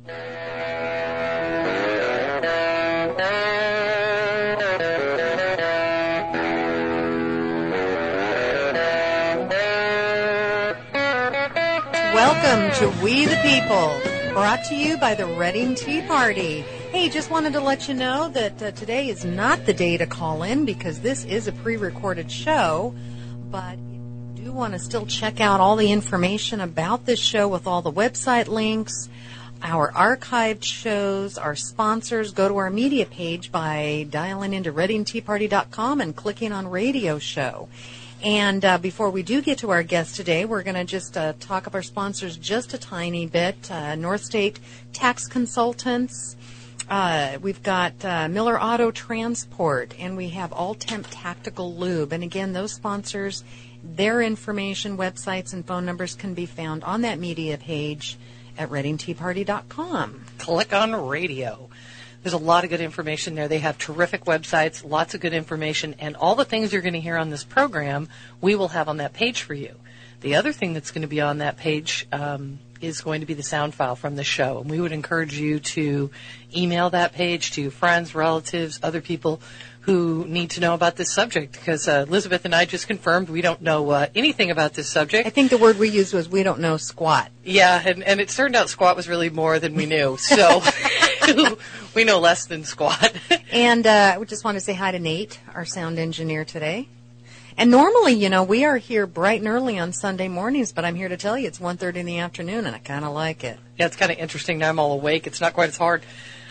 Welcome to We the People, brought to you by the Reading Tea Party. Hey, just wanted to let you know that today is not the day to call in because this is a pre-recorded show, but if you do want to still check out all the information about this show with all the website links, our archived shows, our sponsors, go to our media page by dialing into readingteaparty.com and clicking on radio show. And before we do get to our guest today, we're going to just talk of our sponsors just a tiny bit. North State Tax Consultants. We've got Miller Auto Transport, and we have All Temp Tactical Lube. And again, those sponsors, their information, websites, and phone numbers can be found on that media page at readingteaparty.com. Click on radio. There's a lot of good information there. They have terrific websites, lots of good information, and all the things you're going to hear on this program, we will have on that page for you. The other thing that's going to be on that page is going to be the sound file from the show, and we would encourage you to email that page to friends, relatives, other people who need to know about this subject, because Elizabeth and I just confirmed we don't know anything about this subject. I think the word we used was we don't know squat. Yeah, and it turned out squat was really more than we knew, so we know less than squat. And we just want to say hi to Nate, our sound engineer today. And normally, you know, we are here bright and early on Sunday mornings, but I'm here to tell you it's 1:30 in the afternoon, and I kind of like it. Yeah, it's kind of interesting. Now I'm all awake. It's not quite as hard.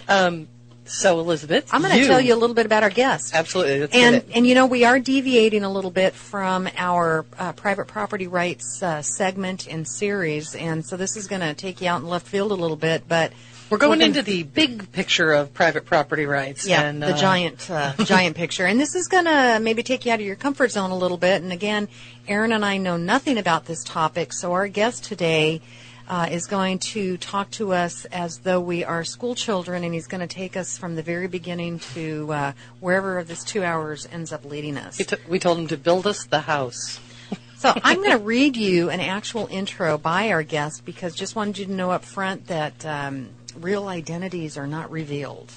So, Elizabeth, I'm going to tell you a little bit about our guest. Absolutely. Let's and, get it. And, you know, we are deviating a little bit from our private property rights segment and series, and so this is going to take you out in left field a little bit, but we're going into the big picture of private property rights. Yeah, and, the giant picture. And this is going to maybe take you out of your comfort zone a little bit. And again, Aaron and I know nothing about this topic, so our guest today is going to talk to us as though we are school children, and he's going to take us from the very beginning to wherever this 2 hours ends up leading us. We told him to build us the house. So I'm going to read you an actual intro by our guest because just wanted you to know up front that real identities are not revealed.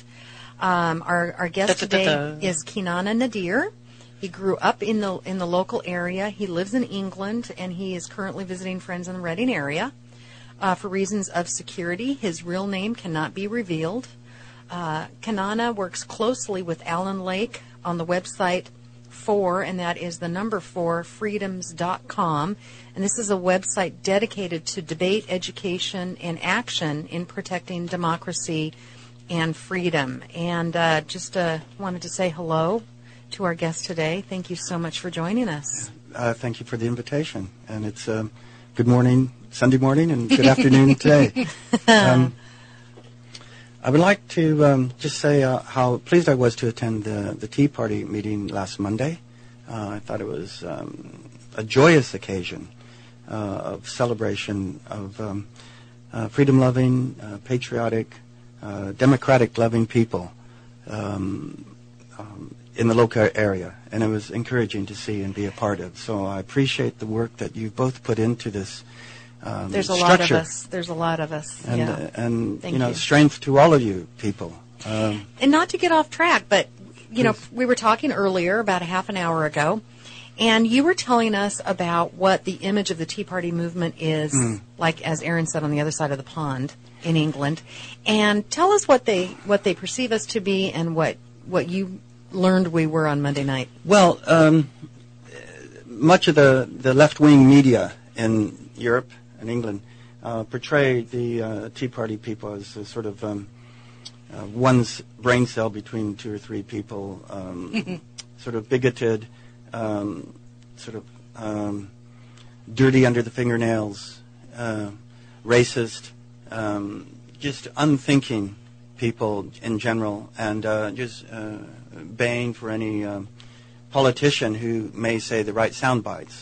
Our guest today is Kinana Nadir. He grew up in the local area. He lives in England, and he is currently visiting friends in the Reading area. For reasons of security, his real name cannot be revealed. Kinana works closely with Alan Lake on the website 4, and that is the number 4, freedoms.com. And this is a website dedicated to debate, education, and action in protecting democracy and freedom. And just wanted to say hello to our guest today. Thank you so much for joining us. Thank you for the invitation. And it's good morning, Sunday morning, and good afternoon today. I would like to just say how pleased I was to attend the Tea Party meeting last Monday. I thought it was a joyous occasion of celebration of freedom-loving, patriotic, democratic-loving people in the local area, and it was encouraging to see and be a part of. So I appreciate the work that you both put into this There's a structure. lot of us. There's a lot of us. And, yeah. And Thank you know, you. strength to all of you people. And not to get off track, but, you know, we were talking earlier, about a half an hour ago, and you were telling us about what the image of the Tea Party movement is, like, as Aaron said, on the other side of the pond in England. And tell us what they perceive us to be and what you learned we were on Monday night. Well, much of the left-wing media in Europe and England portray the Tea Party people as a sort of one's brain cell between two or three people, sort of bigoted, sort of dirty under the fingernails, racist, just unthinking people in general, and just baying for any politician who may say the right sound bites.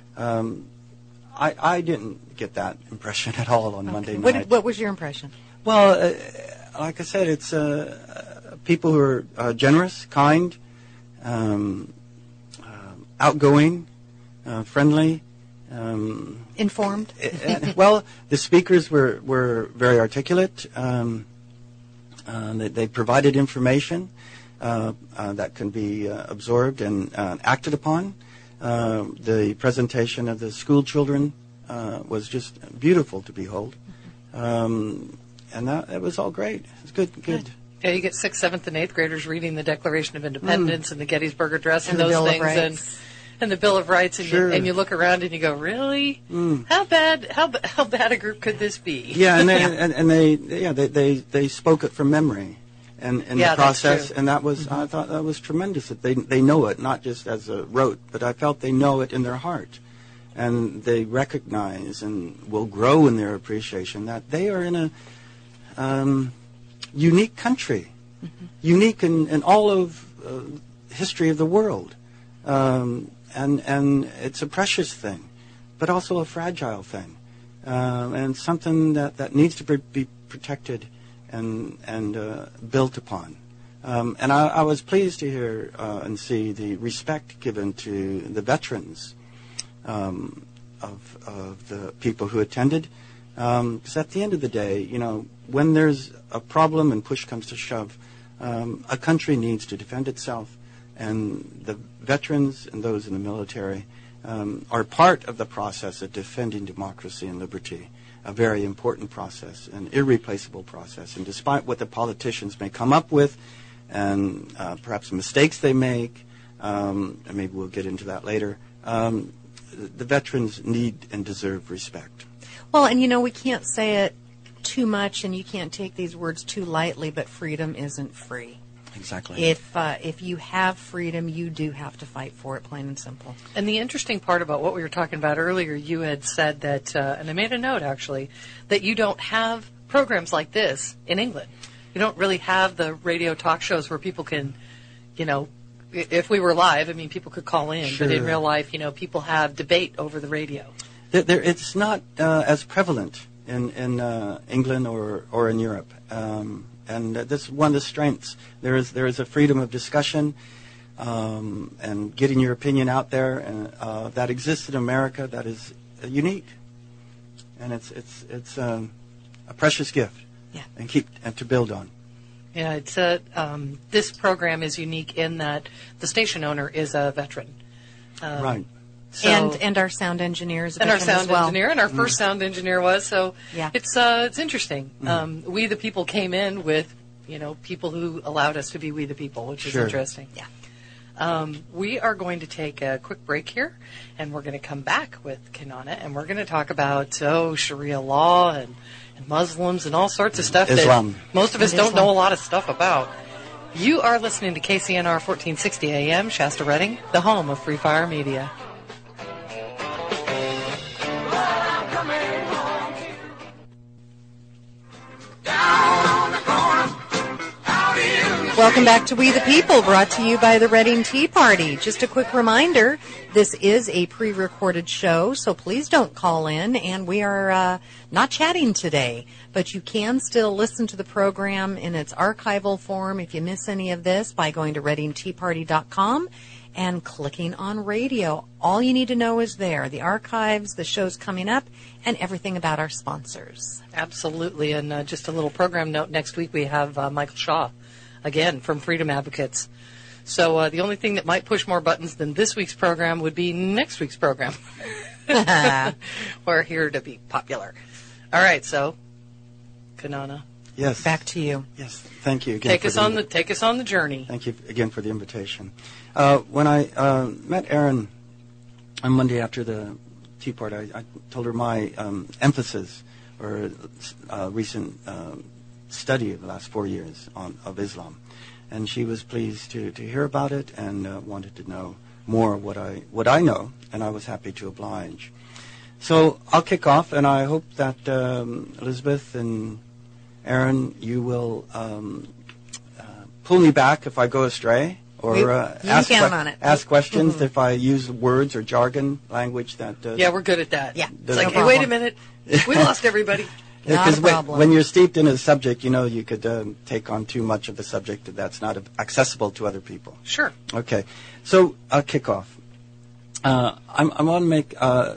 I didn't get that impression at all on Monday night. What was your impression? Well, like I said, it's people who are generous, kind, outgoing, friendly, Informed? Well, the speakers were very articulate. They provided information that can be absorbed and acted upon. The presentation of the school children was just beautiful to behold. And that was all great. It was good. Yeah, you get 6th, 7th, and 8th graders reading the Declaration of Independence and the Gettysburg Address and the those Bill of things, Rights. and the Bill of Rights, and, Sure. you look around and you go, really? How bad a group could this be? Yeah, and they spoke it from memory, and in Yeah, the process, that's true. and that was I thought that was tremendous that they know it not just as a rote, but I felt they know it in their heart, and they recognize and will grow in their appreciation that they are in a unique country, unique in all of history of the world. And it's a precious thing, but also a fragile thing, and something that needs to be protected and built upon. And I was pleased to hear and see the respect given to the veterans of the people who attended. Because at the end of the day, when there's a problem and push comes to shove, a country needs to defend itself. And the veterans and those in the military are part of the process of defending democracy and liberty, a very important process, an irreplaceable process. And despite what the politicians may come up with and perhaps mistakes they make, and maybe we'll get into that later, the veterans need and deserve respect. Well, and we can't say it too much, and you can't take these words too lightly, but freedom isn't free. Exactly. If you have freedom, you do have to fight for it, plain and simple. And the interesting part about what we were talking about earlier, you had said that, and I made a note actually, that you don't have programs like this in England. You don't really have the radio talk shows where people can, if we were live, people could call in, Sure. but in real life, people have debate over the radio. It's not as prevalent in England or in Europe. And that's one of the strengths. There is a freedom of discussion and getting your opinion out there, and that exists in America. That is unique, and it's a precious gift. Yeah. And to build on. Yeah, it's this program is unique in that the station owner is a veteran. Right. So, and our sound engineer is a and our veteran sound as well. engineer, and our first sound engineer was. So Yeah. it's interesting. We the people came in with people who allowed us to be we the people, which is Sure. interesting. Yeah. We are going to take a quick break here, and we're going to come back with Kanana, and we're going to talk about Sharia law and Muslims and all sorts of stuff Islam. that most of us don't know a lot of stuff about. You are listening to KCNR 1460 AM, Shasta Redding, the home of Free Fire Media. Welcome back to We the People, brought to you by the Reading Tea Party. Just a quick reminder, this is a pre-recorded show, so please don't call in, and we are not chatting today, but you can still listen to the program in its archival form if you miss any of this by going to readingteaparty.com and clicking on radio. All you need to know is there, the archives, the shows coming up, and everything about our sponsors. Absolutely, and just a little program note, next week we have Michael Shaw, again, from Freedom Advocates. So the only thing that might push more buttons than this week's program would be next week's program. We're here to be popular. All right, so, Kanana, Yes. Back to you. Yes. Thank you again. take us on the journey. Thank you again for the invitation. When I met Erin on Monday after the Tea Party, I told her my emphasis or recent study of the last 4 years of Islam, and she was pleased to hear about it and wanted to know more what I know, and I was happy to oblige. So I'll kick off, and I hope that Elizabeth and Erin, you will pull me back if I go astray, or You can count on it. ask questions if I use words or jargon language that. Yeah, we're good at that. Yeah, It's like, no hey, wait a problem. minute, we lost everybody. Not a 'cause problem. when you're steeped in a subject, you could take on too much of the subject that's not accessible to other people. Sure. Okay, so I'll kick off. I want to make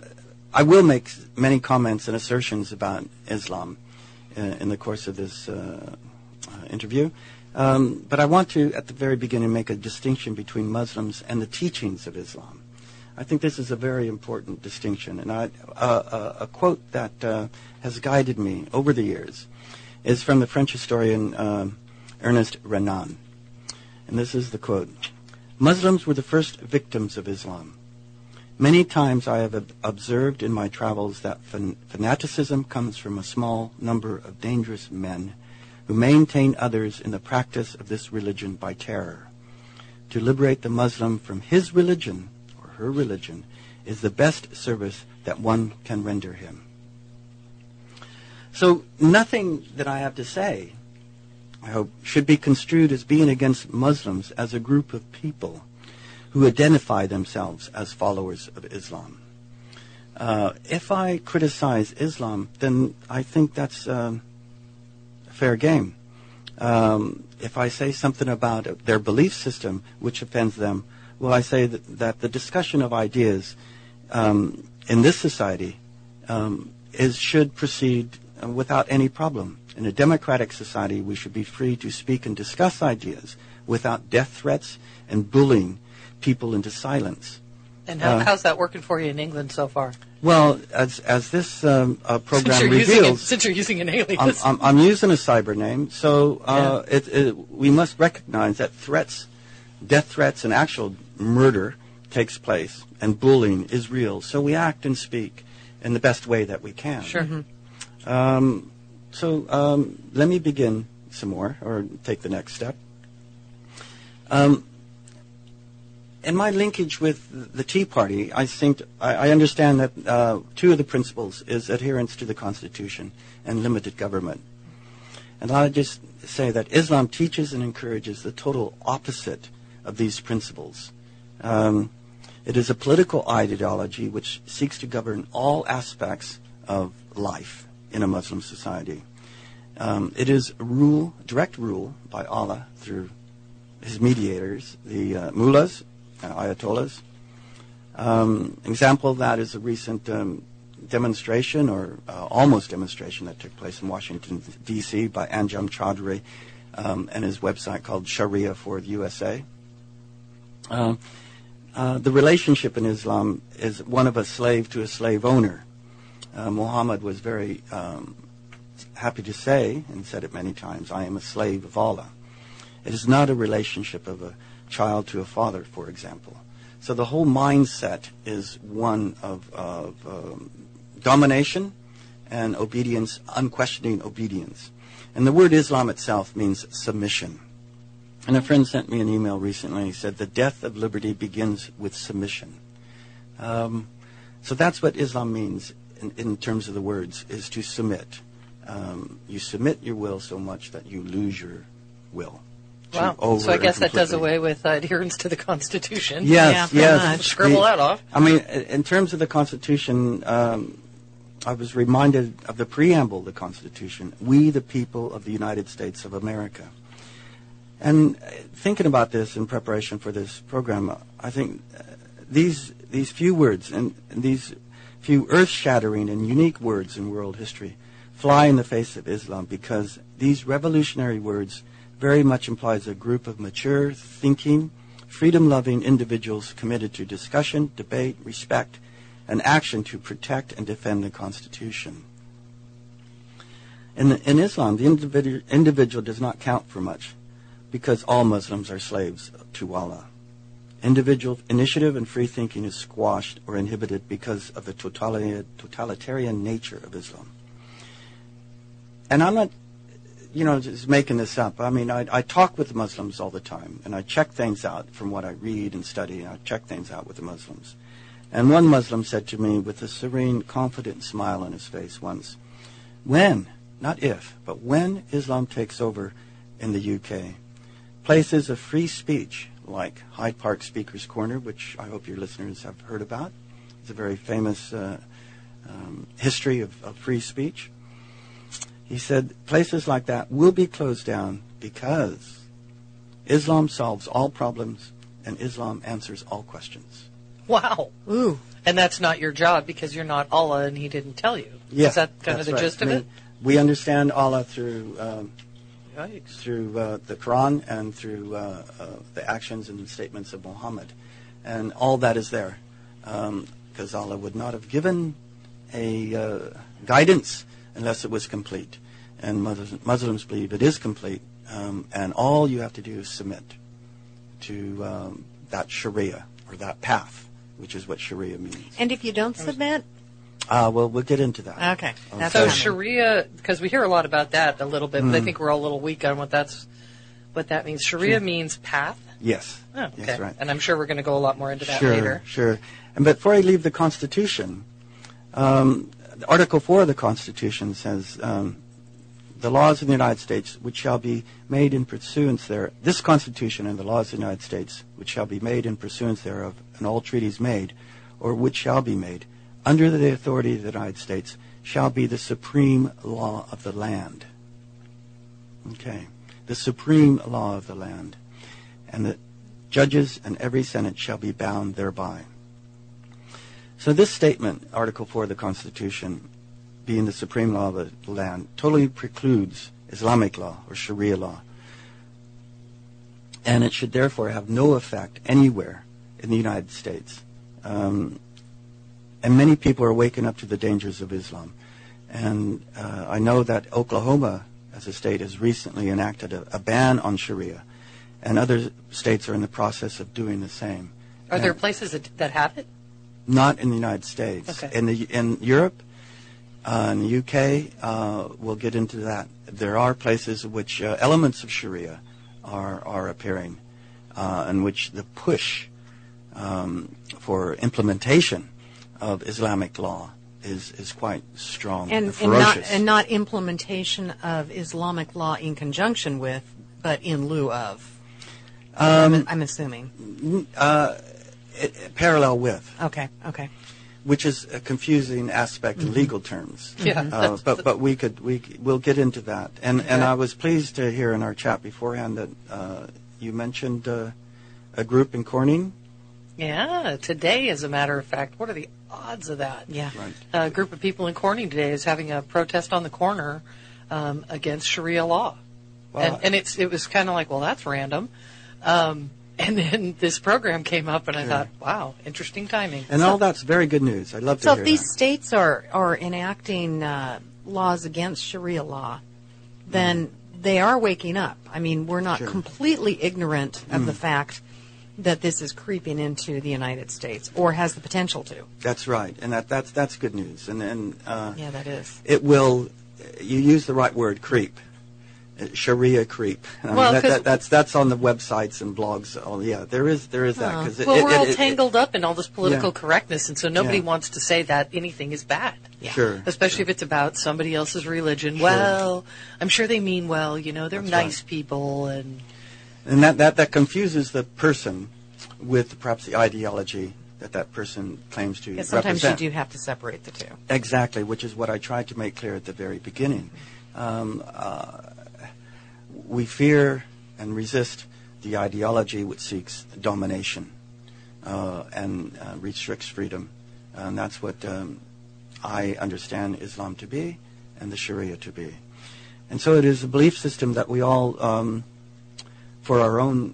I will make many comments and assertions about Islam in the course of this interview. But I want to, at the very beginning, make a distinction between Muslims and the teachings of Islam. I think this is a very important distinction. And a quote that has guided me over the years is from the French historian Ernest Renan. And this is the quote: "Muslims were the first victims of Islam. Many times I have observed in my travels that fanaticism comes from a small number of dangerous men who maintain others in the practice of this religion by terror. To liberate the Muslim from his religion or her religion is the best service that one can render him." So nothing that I have to say, I hope, should be construed as being against Muslims as a group of people who identify themselves as followers of Islam. If I criticize Islam, then I think that's fair game. If I say something about their belief system which offends them, well, I say that the discussion of ideas in this society should proceed without any problem. In a democratic society, we should be free to speak and discuss ideas without death threats and bullying people into silence. And how's that working for you in England so far? Well, as this program reveals, since you're using an alias, I'm using a cyber name, so we must recognize that death threats, and actual murder takes place, and bullying is real. So we act and speak in the best way that we can. Sure. So let me begin some more, or take the next step. In my linkage with the Tea Party, I understand that two of the principles is adherence to the Constitution and limited government. And I'll just say that Islam teaches and encourages the total opposite of these principles. It is a political ideology which seeks to govern all aspects of life in a Muslim society. It is direct rule by Allah through his mediators, the mullahs, ayatollahs. Example of that is a recent demonstration, or almost demonstration, that took place in Washington, D.C. by Anjum Chaudhry and his website called Sharia for the USA. The relationship in Islam is one of a slave to a slave owner. Muhammad was very happy to say, and said it many times, "I am a slave of Allah." It is not a relationship of a child to a father, for example. So the whole mindset is one of domination and obedience, unquestioning obedience. And the word Islam itself means submission. And a friend sent me an email recently. He said, "The death of liberty begins with submission." So that's what Islam means in terms of the words, is to submit. You submit your will so much that you lose your will. Wow. So I guess that does away with adherence to the Constitution. Yes, yes. Scribble that off. I mean, in terms of the Constitution, I was reminded of the preamble of the Constitution, "We the people of the United States of America." And thinking about this in preparation for this program, I think these few words and these few earth-shattering and unique words in world history fly in the face of Islam, because these revolutionary words very much implies a group of mature, thinking, freedom-loving individuals committed to discussion, debate, respect, and action to protect and defend the Constitution. In Islam, the individual does not count for much, because all Muslims are slaves to Allah. Individual initiative and free thinking is squashed or inhibited because of the totalitarian nature of Islam. And I'm not just making this up. I mean, I talk with Muslims all the time, and I check things out from what I read and study, and I check things out with the Muslims. And one Muslim said to me with a serene, confident smile on his face once, "When, not if, but when Islam takes over in the UK, places of free speech like Hyde Park Speaker's Corner," which I hope your listeners have heard about. It's a very famous history of free speech. He said, places like that will be closed down because Islam solves all problems and Islam answers all questions. Wow. Ooh. And that's not your job because you're not Allah and He didn't tell you. Yeah, Is that kind of that's the right. gist of it? We understand Allah through Yikes. the Quran and through the actions and statements of Muhammad, and all that is there, because Allah would not have given a guidance unless it was complete, and Muslims believe it is complete, and all you have to do is submit to that Sharia or that path, which is what Sharia means. And if you don't submit? Well, we'll get into that. Okay. That's So coming. Sharia, because we hear a lot about that a little bit, but I think we're all a little weak on what that means. Sharia means path. Yes. Oh, okay. Yes, right. And I'm sure we're going to go a lot more into that Sure, later. sure. And before I leave the Constitution, Article 4 of the Constitution says, the laws of the United States which shall be made in pursuance thereof, this Constitution and the laws of the United States which shall be made in pursuance thereof, and all treaties made, or which shall be made, under the authority of the United States, shall be the supreme law of the land. Okay. The supreme law of the land. And the judges and every senate shall be bound thereby. So this statement, Article 4 of the Constitution, being the supreme law of the land, totally precludes Islamic law or Sharia law. And it should therefore have no effect anywhere in the United States. And many people are waking up to the dangers of Islam. And I know that Oklahoma, as a state, has recently enacted a ban on Sharia. And other states are in the process of doing the same. Are there places that have it? Not in the United States. Okay. In Europe, in the UK, we'll get into that. There are places in which elements of Sharia are appearing, in which the push for implementation of Islamic law is quite strong and ferocious. And not implementation of Islamic law in conjunction with, but in lieu of. I'm assuming. Parallel with. Okay. Which is a confusing aspect in legal terms. Yeah. But we'll get into that. And I was pleased to hear in our chat beforehand that you mentioned a group in Corning. Yeah, today, as a matter of fact. What are the odds of that? Yeah. Right. A group of people in Corning today is having a protest on the corner against Sharia law. Wow. And it was kind of like, well, that's random. And then this program came up, and I thought, wow, interesting timing. And all that's very good news. I'd love to So hear if these that. states are enacting laws against Sharia law, then they are waking up. I mean, we're not Sure. completely ignorant of the fact that this is creeping into the United States, or has the potential to. That's right, and that's good news. And Yeah, that is. it will. You use the right word, creep. Sharia creep. Well, 'cause- that's on the websites and blogs. Oh, yeah, there is that because Well, we're all tangled up in all this political Yeah. correctness, and so nobody Yeah. wants to say that anything is bad. Yeah. Sure. Especially if it's about somebody else's religion. Sure. Well, I'm sure they mean well. You know, they're That's nice right. people, and And that confuses the person with perhaps the ideology that person claims to Because sometimes represent. you do have to separate the two. Exactly, which is what I tried to make clear at the very beginning. We fear and resist the ideology which seeks domination and restricts freedom. And that's what I understand Islam to be and the Sharia to be. And so it is a belief system that we all, for our own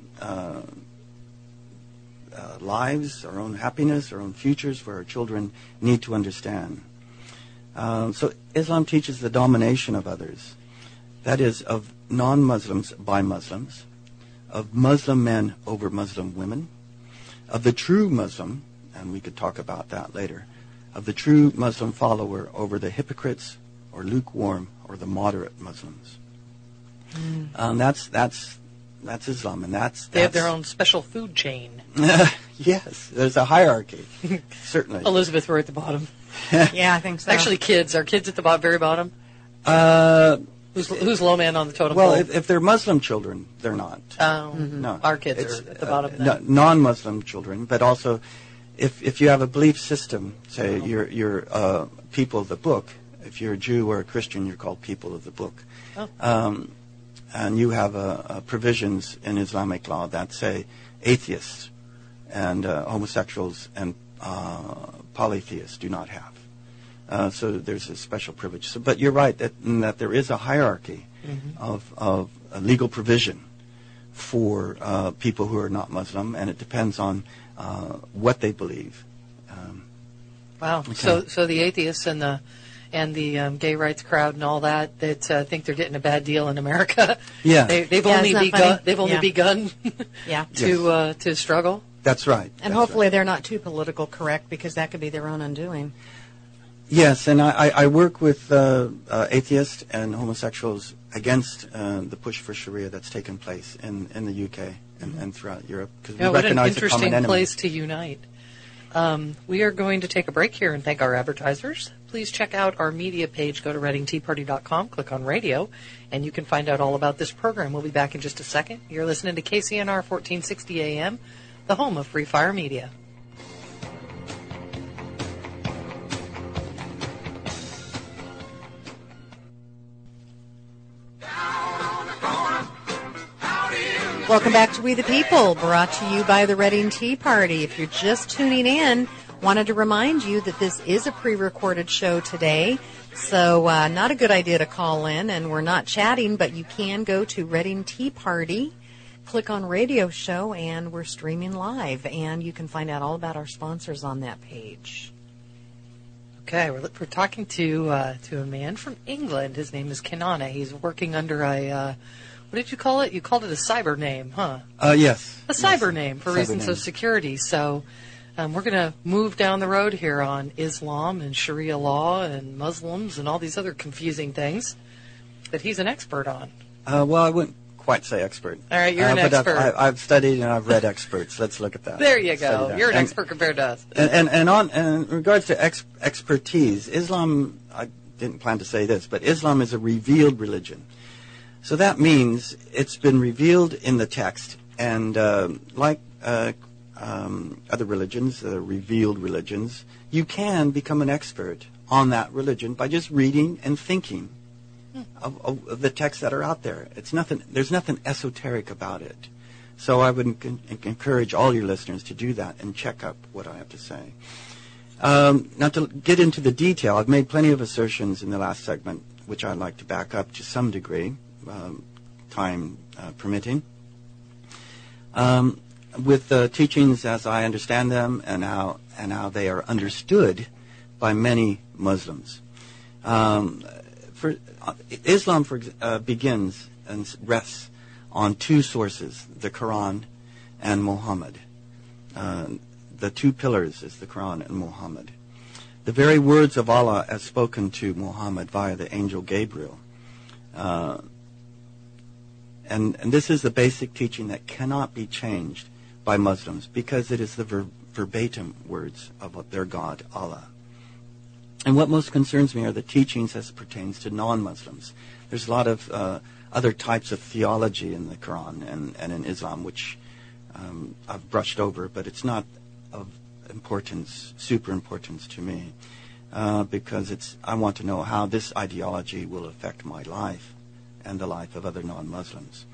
lives, our own happiness, our own futures, for our children, need to understand. So Islam teaches the domination of others. That is, of non-Muslims by Muslims, of Muslim men over Muslim women, of the true Muslim, and we could talk about that later, of the true Muslim follower over the hypocrites or lukewarm or the moderate Muslims. That's Islam, and that's they have their own special food chain. Yes, there's a hierarchy, certainly. Elizabeth, we're at the bottom. Yeah, I think so. Actually, are kids at the very bottom? Who's low man on the totem Well, pole? if they're Muslim children, they're not. No, Our kids It's, are at the bottom. Then. Non-Muslim children, but also, if you have a belief system, say you're people of the book. If you're a Jew or a Christian, you're called people of the book. Oh. And you have provisions in Islamic law that say atheists and homosexuals and polytheists do not have. So there's a special privilege. So, but you're right that there is a hierarchy of legal provision for people who are not Muslim, and it depends on what they believe. Wow. Okay. So the atheists and the gay rights crowd and all that think they're getting a bad deal in America. Yeah. They've only begun Yeah. to struggle. That's right. And That's hopefully right. they're not too political correct, because that could be their own undoing. Yes, and I work with atheists and homosexuals against the push for Sharia that's taken place in the UK and throughout Europe, because we What an recognize a common interesting enemy. place to unite. We are going to take a break here and thank our advertisers. Please check out our media page. Go to ReadingTeaParty.com, click on radio, and you can find out all about this program. We'll be back in just a second. You're listening to KCNR 1460 AM, the home of Free Fire Media. Welcome back to We the People, brought to you by the Reading Tea Party. If you're just tuning in, wanted to remind you that this is a pre-recorded show today, so not a good idea to call in, and we're not chatting, but you can go to Reading Tea Party, click on radio show, and we're streaming live, and you can find out all about our sponsors on that page. Okay, we're talking to a man from England. His name is Kanana. He's working under a, what did you call it? You called it a cyber name, huh? Yes. A cyber name for Cyber reasons name. of security. So we're going to move down the road here on Islam and Sharia law and Muslims and all these other confusing things that he's an expert on. Well, I wouldn't quite say expert. All right, you're an but expert. I've studied and I've read experts. Let's look at that. There you Study go. that. You're an And- expert compared to us. And in regards to expertise, Islam, I didn't plan to say this, but Islam is a revealed religion. So that means it's been revealed in the text, and like other religions, revealed religions, you can become an expert on that religion by just reading and thinking of the texts that are out there. There's nothing esoteric about it. So I would encourage all your listeners to do that and check up what I have to say. Now, to get into the detail, I've made plenty of assertions in the last segment, which I'd like to back up to some degree, time permitting. With the teachings as I understand them and how they are understood by many Muslims. Islam begins and rests on two sources, the Quran and Muhammad. The two pillars is the Quran and Muhammad. The very words of Allah as spoken to Muhammad via the angel Gabriel. And this is the basic teaching that cannot be changed by Muslims because it is the verbatim words of their God, Allah. And what most concerns me are the teachings as it pertains to non-Muslims. There's a lot of other types of theology in the Quran and in Islam, which I've brushed over, but it's not of super importance to me, because I want to know how this ideology will affect my life and the life of other non-Muslims.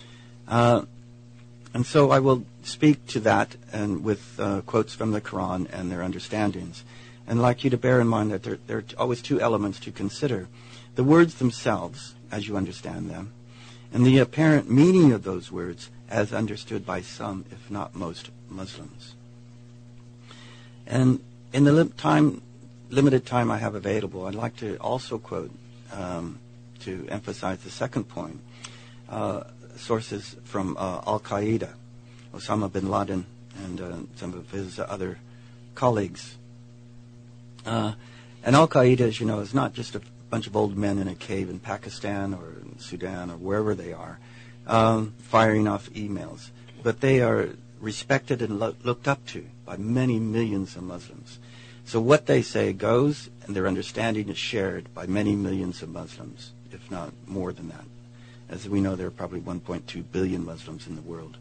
And so I will speak to that and with quotes from the Quran and their understandings. And I'd like you to bear in mind that there are always two elements to consider. The words themselves, as you understand them, and the apparent meaning of those words as understood by some, if not most, Muslims. And in the limited time I have available, I'd like to also quote, to emphasize the second point, sources from Al-Qaeda, Osama bin Laden, and some of his other colleagues. And Al-Qaeda, as you know, is not just a bunch of old men in a cave in Pakistan or in Sudan or wherever they are, firing off emails. But they are respected and looked up to by many millions of Muslims. So what they say goes, and their understanding is shared by many millions of Muslims, if not more than that. As we know, there are probably 1.2 billion Muslims in the world.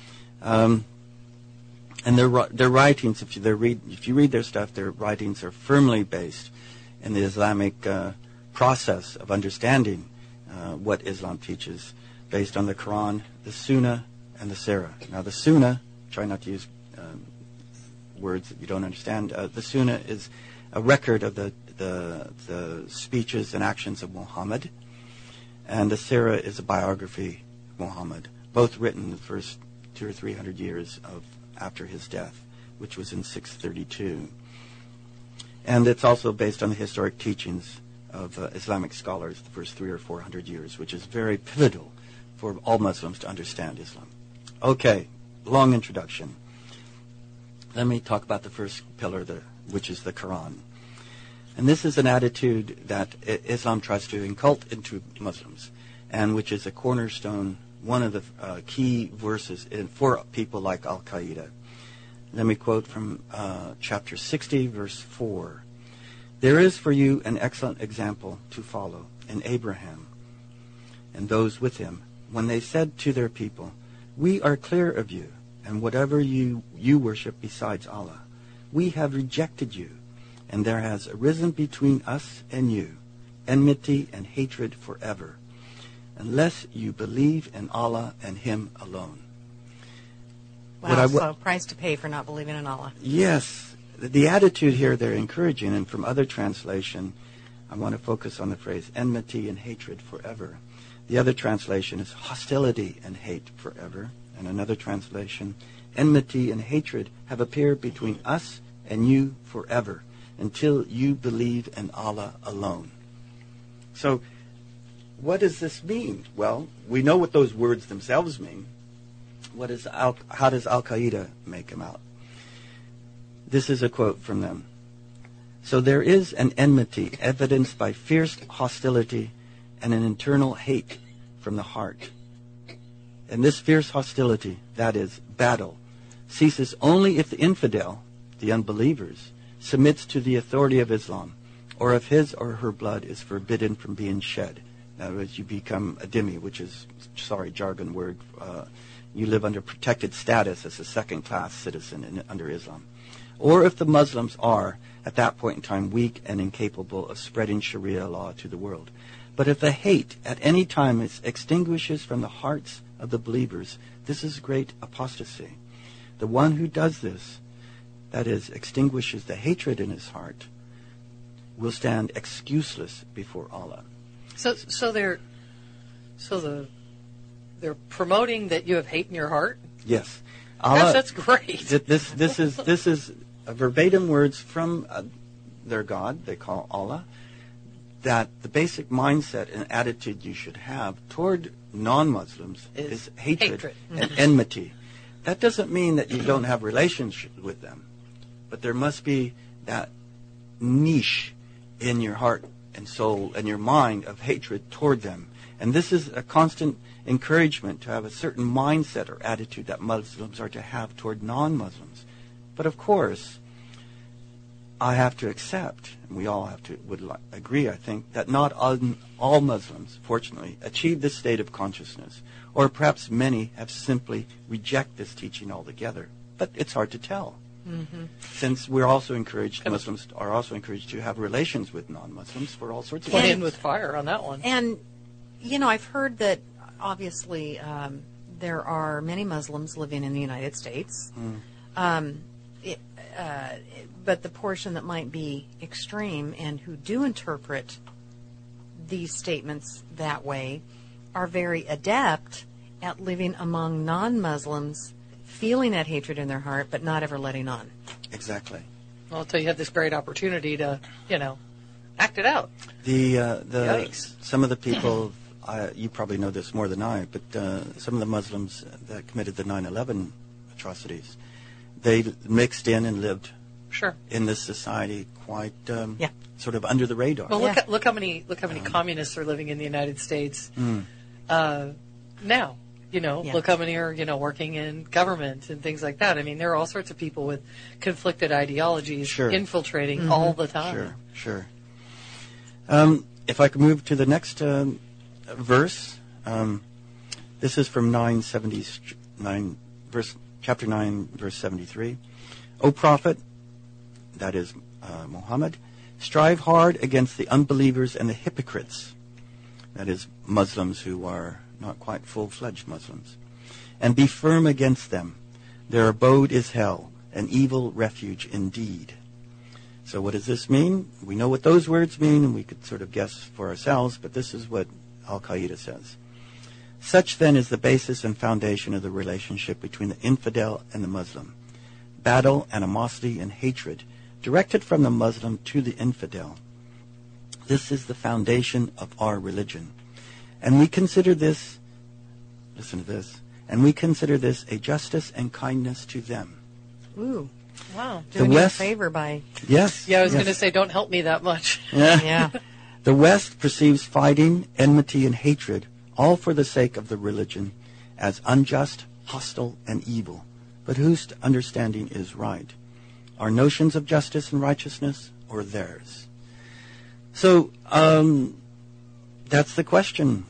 And their writings, if you read their stuff, their writings are firmly based in the Islamic process of understanding what Islam teaches, based on the Quran, the Sunnah, and the Sirah. Now, the Sunnah, try not to use words that you don't understand. The Sunnah is a record of the speeches and actions of Muhammad, and the Sirah is a biography of Muhammad, both written the first 200 or 300 years after his death, which was in 632. And it's also based on the historic teachings of Islamic scholars the first 300 or 400 years, which is very pivotal for all Muslims to understand Islam. Okay, long introduction. Let me talk about the first pillar, which is the Quran. And this is an attitude that Islam tries to incult into Muslims, and which is a cornerstone, one of the key verses for people like Al-Qaeda. Let me quote from chapter 60, verse 4. There is for you an excellent example to follow in Abraham and those with him, when they said to their people, we are clear of you, and whatever you worship besides Allah, we have rejected you, and there has arisen between us and you enmity and hatred forever, unless you believe in Allah and Him alone. Wow, so price to pay for not believing in Allah. Yes. The attitude here they're encouraging, and from other translation, I want to focus on the phrase enmity and hatred forever. The other translation is hostility and hate forever. And another translation, enmity and hatred have appeared between us and you forever, until you believe in Allah alone. So, what does this mean? Well, we know what those words themselves mean. How does Al-Qaeda make them out? This is a quote from them. So there is an enmity evidenced by fierce hostility and an internal hate from the heart. And this fierce hostility, that is, battle, ceases only if the infidel, the unbelievers, submits to the authority of Islam, or if his or her blood is forbidden from being shed. In other words, you become a dhimmi, which is, jargon word. You live under protected status as a second-class citizen under Islam. Or if the Muslims are, at that point in time, weak and incapable of spreading Sharia law to the world. But if the hate at any time extinguishes from the hearts of the believers, this is great apostasy. The one who does this, that is, extinguishes the hatred in his heart, will stand excuseless before Allah. So they're promoting that you have hate in your heart? Yes. Allah, that's great. This is a verbatim words from their God, they call Allah, that the basic mindset and attitude you should have toward non-Muslims is hatred and enmity. That doesn't mean that you don't have relations with them, but there must be that niche in your heart and soul and your mind of hatred toward them. And this is a constant encouragement to have a certain mindset or attitude that Muslims are to have toward non-Muslims. But of course, I have to accept, and we all would agree, I think, that not all Muslims, fortunately, achieve this state of consciousness. Or perhaps many have simply reject this teaching altogether. But it's hard to tell. Mm-hmm. Since we're also encouraged, Muslims are also encouraged to have relations with non-Muslims for all sorts of reasons. Playing with fire on that one. And, I've heard that, obviously, there are many Muslims living in the United States. But the portion that might be extreme and who do interpret these statements that way are very adept at living among non-Muslims, feeling that hatred in their heart, but not ever letting on. Exactly. Well, until you have this great opportunity to, act it out. Yikes. Some of the people, you probably know this more than I, but some of the Muslims that committed the 9/11 atrocities, they mixed in and lived in this society quite sort of under the radar. Well, look how many communists are living in the United States now. Look how many are working in government and things like that. I mean, there are all sorts of people with conflicted ideologies infiltrating all the time. Sure. If I could move to the next verse, this is from chapter 9, verse 73. O Prophet, that is Muhammad, strive hard against the unbelievers and the hypocrites, that is Muslims who are not quite full-fledged Muslims, and be firm against them. Their abode is hell, an evil refuge indeed. So what does this mean? We know what those words mean, and we could sort of guess for ourselves, but this is what Al-Qaeda says. Such then is the basis and foundation of the relationship between the infidel and the Muslim. Battle, animosity, and hatred directed from the Muslim to the infidel. This is the foundation of our religion. And we consider this, listen to this, and we consider this a justice and kindness to them. Ooh. Wow. Doing you a favor by... Yes. Yeah, I was yes. going to say, don't help me that much. Yeah. The West perceives fighting, enmity, and hatred, all for the sake of the religion, as unjust, hostile, and evil. But whose understanding is right? Our notions of justice and righteousness, or theirs? So, that's the question.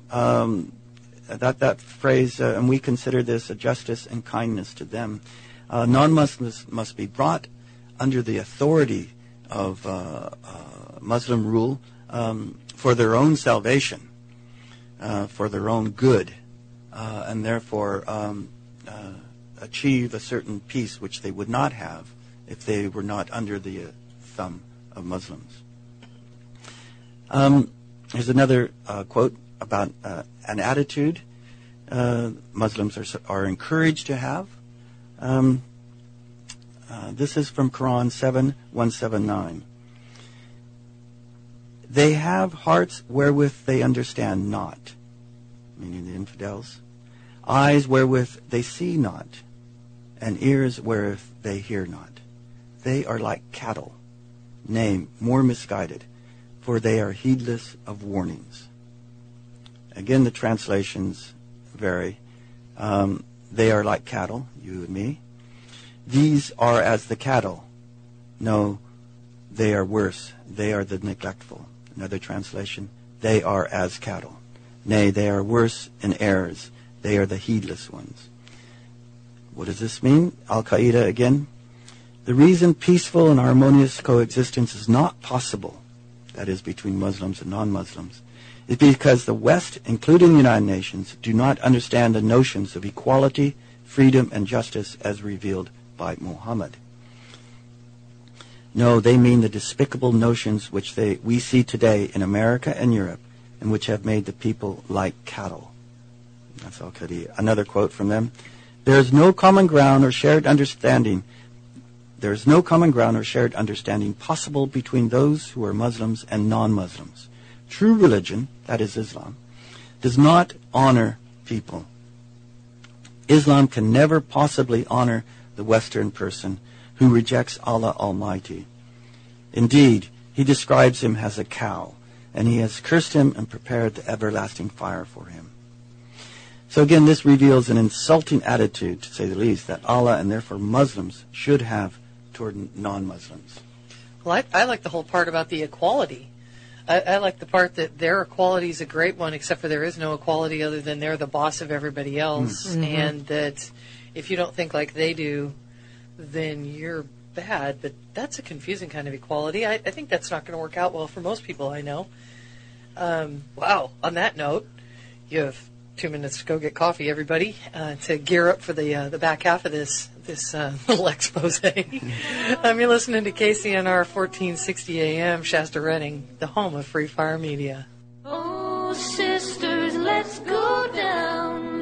That phrase, and we consider this a justice and kindness to them. Non-Muslims must be brought under the authority of Muslim rule for their own salvation, for their own good, and therefore achieve a certain peace which they would not have if they were not under the thumb of Muslims. Here's another quote about an attitude Muslims are encouraged to have. This is from Quran 7:179. They have hearts wherewith they understand not, meaning the infidels, eyes wherewith they see not, and ears wherewith they hear not. They are like cattle, nay, more misguided, for they are heedless of warnings. Again, the translations vary. They are like cattle, you and me. These are as the cattle. No, they are worse. They are the neglectful. Another translation, they are as cattle. Nay, they are worse in errors. They are the heedless ones. What does this mean? Al-Qaeda again. The reason peaceful and harmonious coexistence is not possible, that is between Muslims and non-Muslims, is because the West, including the United Nations, do not understand the notions of equality, freedom, and justice as revealed by Muhammad. No, they mean the despicable notions which we see today in America and Europe, and which have made the people like cattle. That's Al-Qaeda. Another quote from them. There is no common ground or shared understanding. There is no common ground or shared understanding possible between those who are Muslims and non-Muslims. True religion, that is Islam, does not honor people. Islam can never possibly honor the Western person who rejects Allah Almighty. Indeed, he describes him as a cow, and he has cursed him and prepared the everlasting fire for him. So again, this reveals an insulting attitude, to say the least, that Allah and therefore Muslims should have toward non-Muslims. Well, I like the whole part about the equality. I like the part that their equality is a great one, except for there is no equality other than they're the boss of everybody else, and that if you don't think like they do, then you're bad. But that's a confusing kind of equality. I think that's not going to work out well for most people I know. Wow. On that note, you have 2 minutes to go get coffee, everybody, to gear up for the back half of this little expose. You're listening to KCNR 1460 AM, Shasta Redding, the home of Free Fire Media. Oh, sisters, let's go down,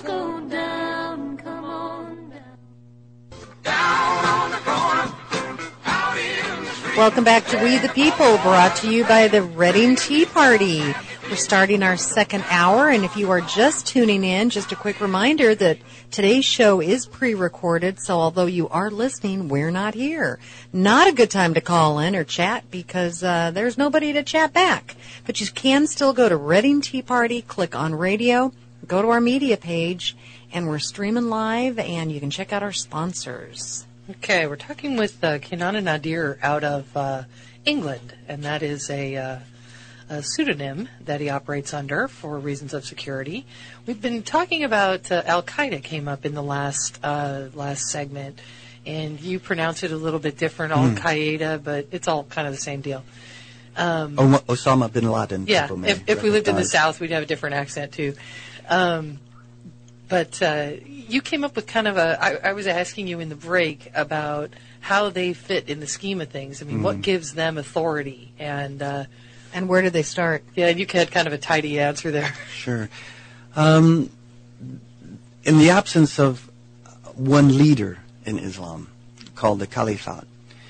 come on down. Down on the corner, out in the street. Welcome back to We the People, brought to you by the Redding Tea Party. We're starting our second hour, and if you are just tuning in, just a quick reminder that today's show is pre-recorded, so although you are listening, we're not here. Not a good time to call in or chat because there's nobody to chat back. But you can still go to Redding Tea Party, click on radio, go to our media page, and we're streaming live, and you can check out our sponsors. Okay, we're talking with Kinana Nadir out of England, and that is a pseudonym that he operates under for reasons of security. We've been talking about Al-Qaeda came up in the last segment, and you pronounce it a little bit different, Al-Qaeda, but it's all kind of the same deal. Osama bin Laden. Yeah, if we lived in the South, we'd have a different accent too. But you came up with kind of I was asking you in the break about how they fit in the scheme of things. I mean, what gives them authority? And where do they start? Yeah, you had kind of a tidy answer there. Sure. In the absence of one leader in Islam, called the Caliphate,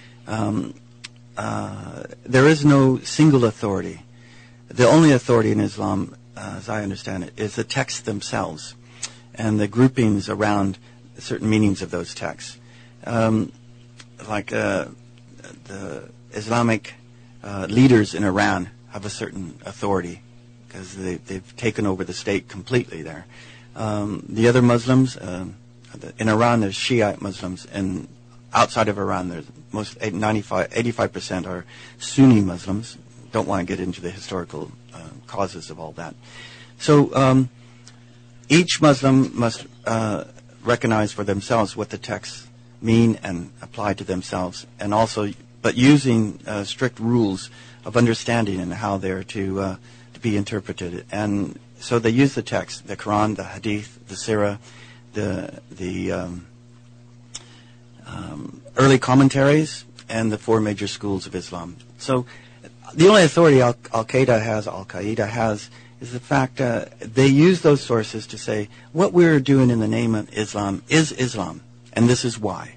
there is no single authority. The only authority in Islam, as I understand it, is the texts themselves and the groupings around certain meanings of those texts. Like the Islamic leaders in Iran have a certain authority because they've taken over the state completely there. The other Muslims, in Iran there's Shiite Muslims, and outside of Iran there's 85% are Sunni Muslims. Don't want to get into the historical causes of all that. So each Muslim must recognize for themselves what the texts mean and apply to themselves, and also, but using strict rules of understanding and how they're to be interpreted. And so they use the text, the Quran, the Hadith, the Sirah, the early commentaries, and the four major schools of Islam. So the only authority Al-Qaeda has is the fact they use those sources to say what we're doing in the name of Islam is Islam, and this is why.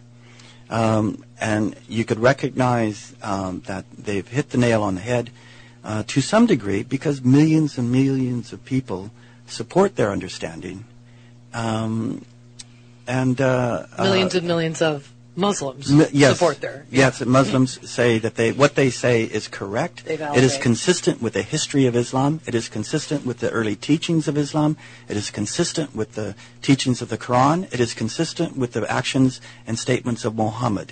And you could recognize that they've hit the nail on the head to some degree because millions and millions of people support their understanding. Millions and millions of Muslims yes, support their. Yes, Muslims say that what they say is correct. They it is validate. consistent with the history of Islam. It is consistent with the early teachings of Islam. It is consistent with the teachings of the Quran. It is consistent with the actions and statements of Muhammad.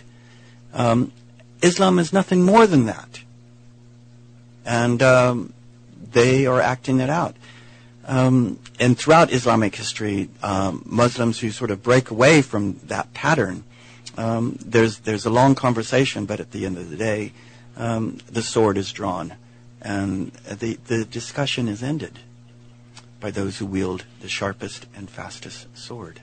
Islam is nothing more than that. And they are acting it out. And throughout Islamic history, Muslims who sort of break away from that pattern, there's a long conversation, but at the end of the day, the sword is drawn, and the discussion is ended by those who wield the sharpest and fastest sword.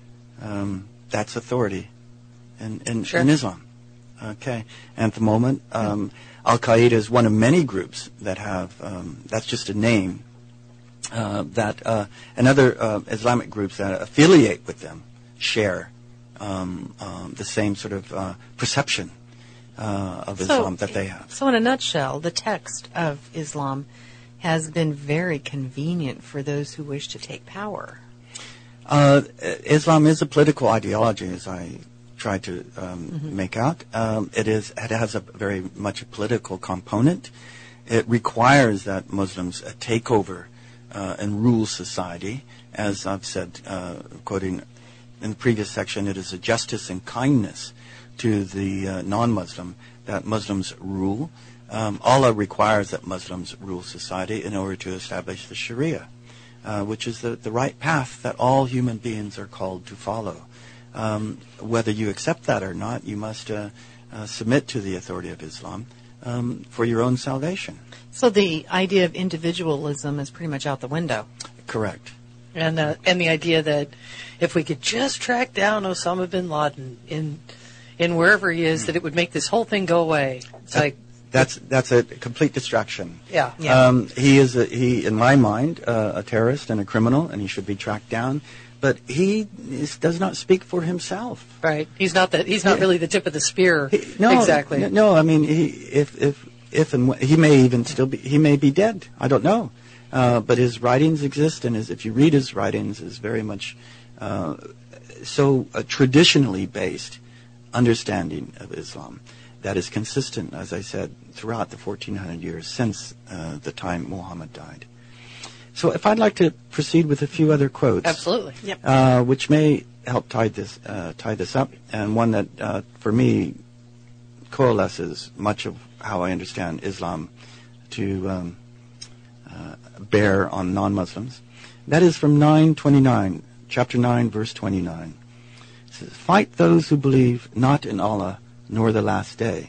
That's authority in Islam. Okay, and at the moment, Al-Qaeda is one of many groups that have, that's just a name, that and other Islamic groups that affiliate with them share the same sort of perception of Islam that they have. So in a nutshell, the text of Islam has been very convenient for those who wish to take power. Islam is a political ideology, as I tried to make out. It has a very much a political component. It requires that Muslims take over and rule society. As I've said, quoting in the previous section, it is a justice and kindness to the non-Muslim that Muslims rule. Allah requires that Muslims rule society in order to establish the Sharia, which is the right path that all human beings are called to follow. Whether you accept that or not, you must submit to the authority of Islam for your own salvation. So the idea of individualism is pretty much out the window. Correct. And the idea that if we could just track down Osama bin Laden in wherever he is, that it would make this whole thing go away. It's like that's a complete distraction. Yeah. He is in my mind a terrorist and a criminal, and he should be tracked down. But he does not speak for himself. Right. He's not really the tip of the spear. No, exactly. No, I mean, if and when, he may even still be, he may be dead. I don't know. But his writings exist, and if you read his writings, is very much traditionally based understanding of Islam that is consistent, as I said, throughout the 1400 years since the time Muhammad died. So if I'd like to proceed with a few other quotes. Absolutely. Yep. Which may help tie this up, and one that, for me, coalesces much of how I understand Islam to bear on non-Muslims. That is from 9:29, chapter 9, verse 29. It says, "Fight those who believe not in Allah nor the last day.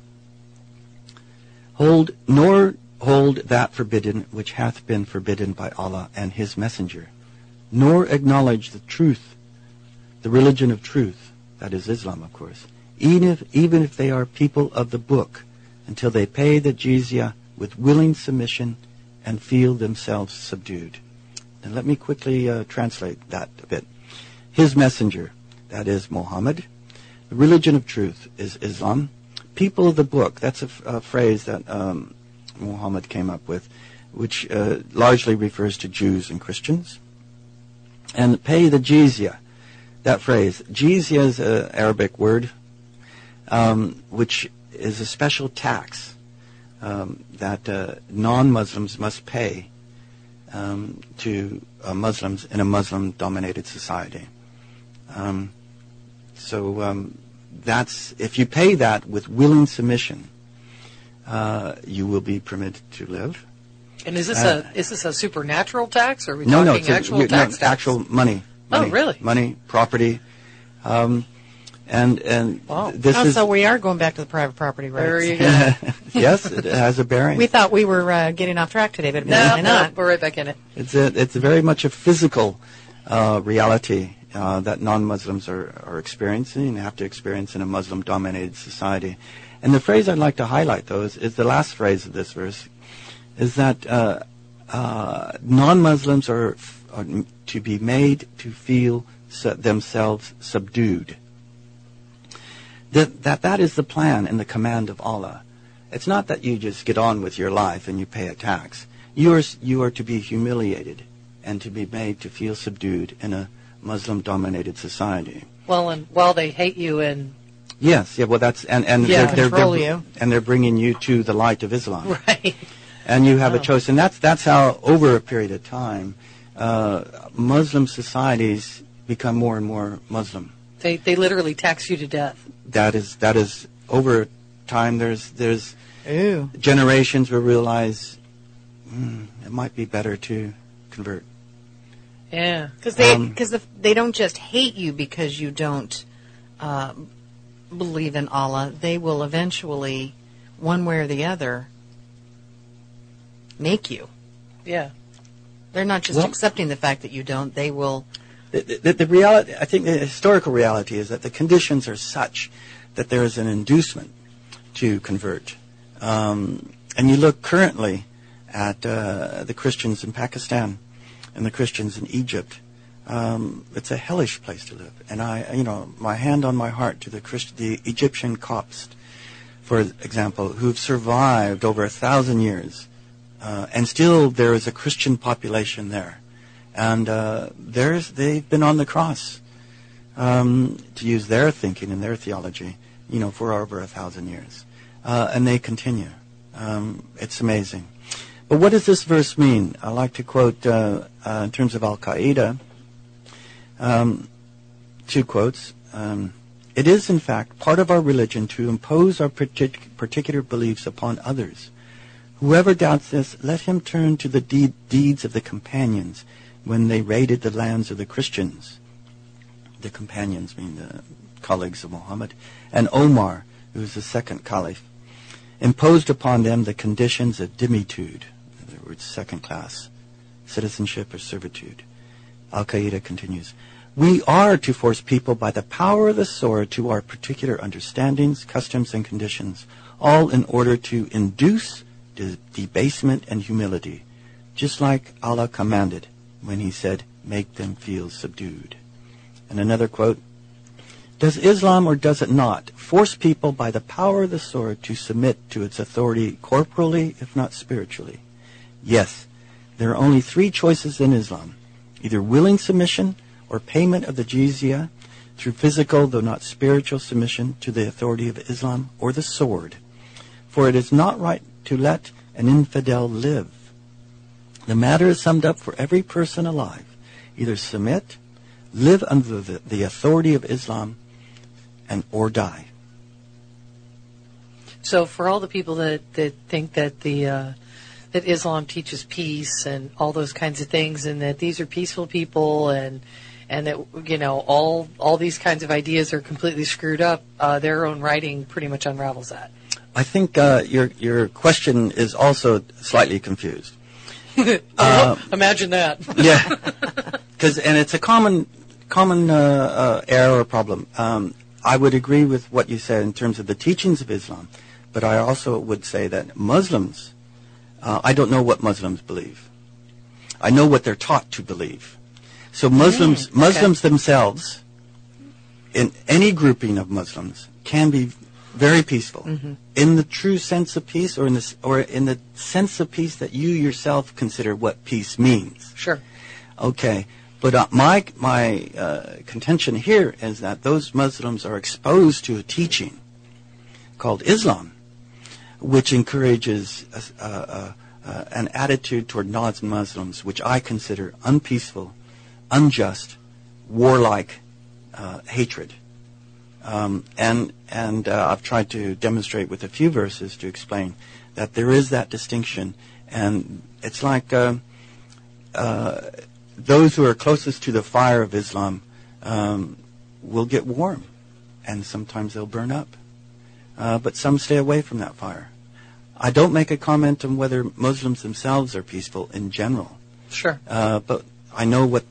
Hold that forbidden which hath been forbidden by Allah and His Messenger, nor acknowledge the truth, the religion of truth, that is Islam, of course, even if they are people of the book, until they pay the jizya with willing submission and feel themselves subdued. Now let me quickly translate that a bit. His messenger, that is Muhammad. The religion of truth is Islam. People of the book, that's a phrase that Muhammad came up with, which largely refers to Jews and Christians. And pay the jizya, that phrase. Jizya is an Arabic word, which is a special tax that non-Muslims must pay to Muslims in a Muslim-dominated society. That's, if you pay that with willing submission, you will be permitted to live. And is this a supernatural tax, or are we No, talking it's actual tax? no, actual money. Oh, really? Money, property, and Wow. this is So we are going back to the private property rights. There you go. yes, it has a bearing. We thought we were getting off track today, but No, apparently no, not. we're right back in it. It's very much a physical reality that non-Muslims are experiencing and have to experience in a Muslim-dominated society. And the phrase I'd like to highlight, though, is the last phrase of this verse, is that non-Muslims are to be made to feel themselves subdued. That is the plan and the command of Allah. It's not that you just get on with your life and you pay a tax. You are to be humiliated and to be made to feel subdued in a Muslim-dominated society. Well, and while they hate you and Yes, yeah. Well, that's and Yeah. Control you. and they're bringing you to the light of Islam, right, and you have Oh. a choice. And that's how, over a period of time, Muslim societies become more and more Muslim. they literally tax you to death. That is over time. There's Ooh. generations will realize it might be better to convert. Yeah. Because they don't just hate you because you don't believe in Allah. They will eventually, one way or the other, make you. Yeah. They're not just Well- accepting the fact that you don't. They will. The reality, I think, the historical reality is that the conditions are such that there is an inducement to convert. And you look currently at the Christians in Pakistan and the Christians in Egypt. It's a hellish place to live. And my hand on my heart to the Egyptian Copts, for example, who've survived over 1,000 years, and still there is a Christian population there. And they've been on the cross, to use their thinking and their theology, for over 1,000 years. And they continue. It's amazing. But what does this verse mean? I like to quote, in terms of Al-Qaeda, two quotes. It is, in fact, part of our religion to impose our particular beliefs upon others. Whoever doubts this, let him turn to the deeds of the companions when they raided the lands of the Christians. The companions mean the colleagues of Muhammad. And Omar, who was the second caliph, imposed upon them the conditions of dimitude, in other words, second class, citizenship or servitude. Al-Qaeda continues, we are to force people by the power of the sword to our particular understandings, customs, and conditions, all in order to induce debasement and humility, just like Allah commanded when he said, make them feel subdued. And another quote, does Islam or does it not force people by the power of the sword to submit to its authority corporally, if not spiritually? Yes, there are only three choices in Islam, either willing submission or payment of the jizya through physical, though not spiritual, submission to the authority of Islam, or the sword. For it is not right to let an infidel live. The matter is summed up for every person alive. Either submit, live under the authority of Islam, or die. So for all the people that think that that Islam teaches peace and all those kinds of things, and that these are peaceful people, and that all these kinds of ideas are completely screwed up, their own writing pretty much unravels that. I think your question is also slightly confused. Imagine that. Yeah, and it's a common error or problem. I would agree with what you said in terms of the teachings of Islam, but I also would say that Muslims, I don't know what Muslims believe. I know what they're taught to believe. So Muslims themselves, in any grouping of Muslims, can be very peaceful in the true sense of peace, or in the sense of peace that you yourself consider what peace means. Sure. Okay. But my contention here is that those Muslims are exposed to a teaching called Islam, which encourages an attitude toward non-Muslims, which I consider unpeaceful, unjust, warlike hatred. And I've tried to demonstrate with a few verses to explain that there is that distinction, and it's like those who are closest to the fire of Islam will get warm, and sometimes they'll burn up. But some stay away from that fire. I don't make a comment on whether Muslims themselves are peaceful in general. Sure. But I know what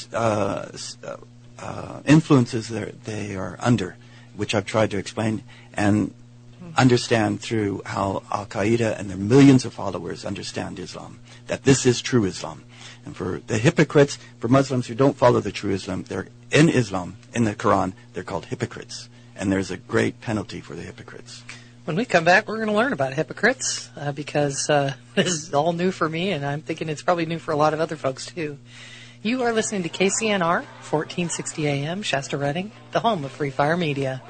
influences they are under, which I've tried to explain, and understand through how Al-Qaeda and their millions of followers understand Islam, that this is true Islam. And for the hypocrites, for Muslims who don't follow the true Islam, they're in Islam, in the Quran, they're called hypocrites. And there's a great penalty for the hypocrites. When we come back, we're going to learn about hypocrites because this is all new for me, and I'm thinking it's probably new for a lot of other folks, too. You are listening to KCNR, 1460 AM, Shasta Redding, the home of Free Fire Media.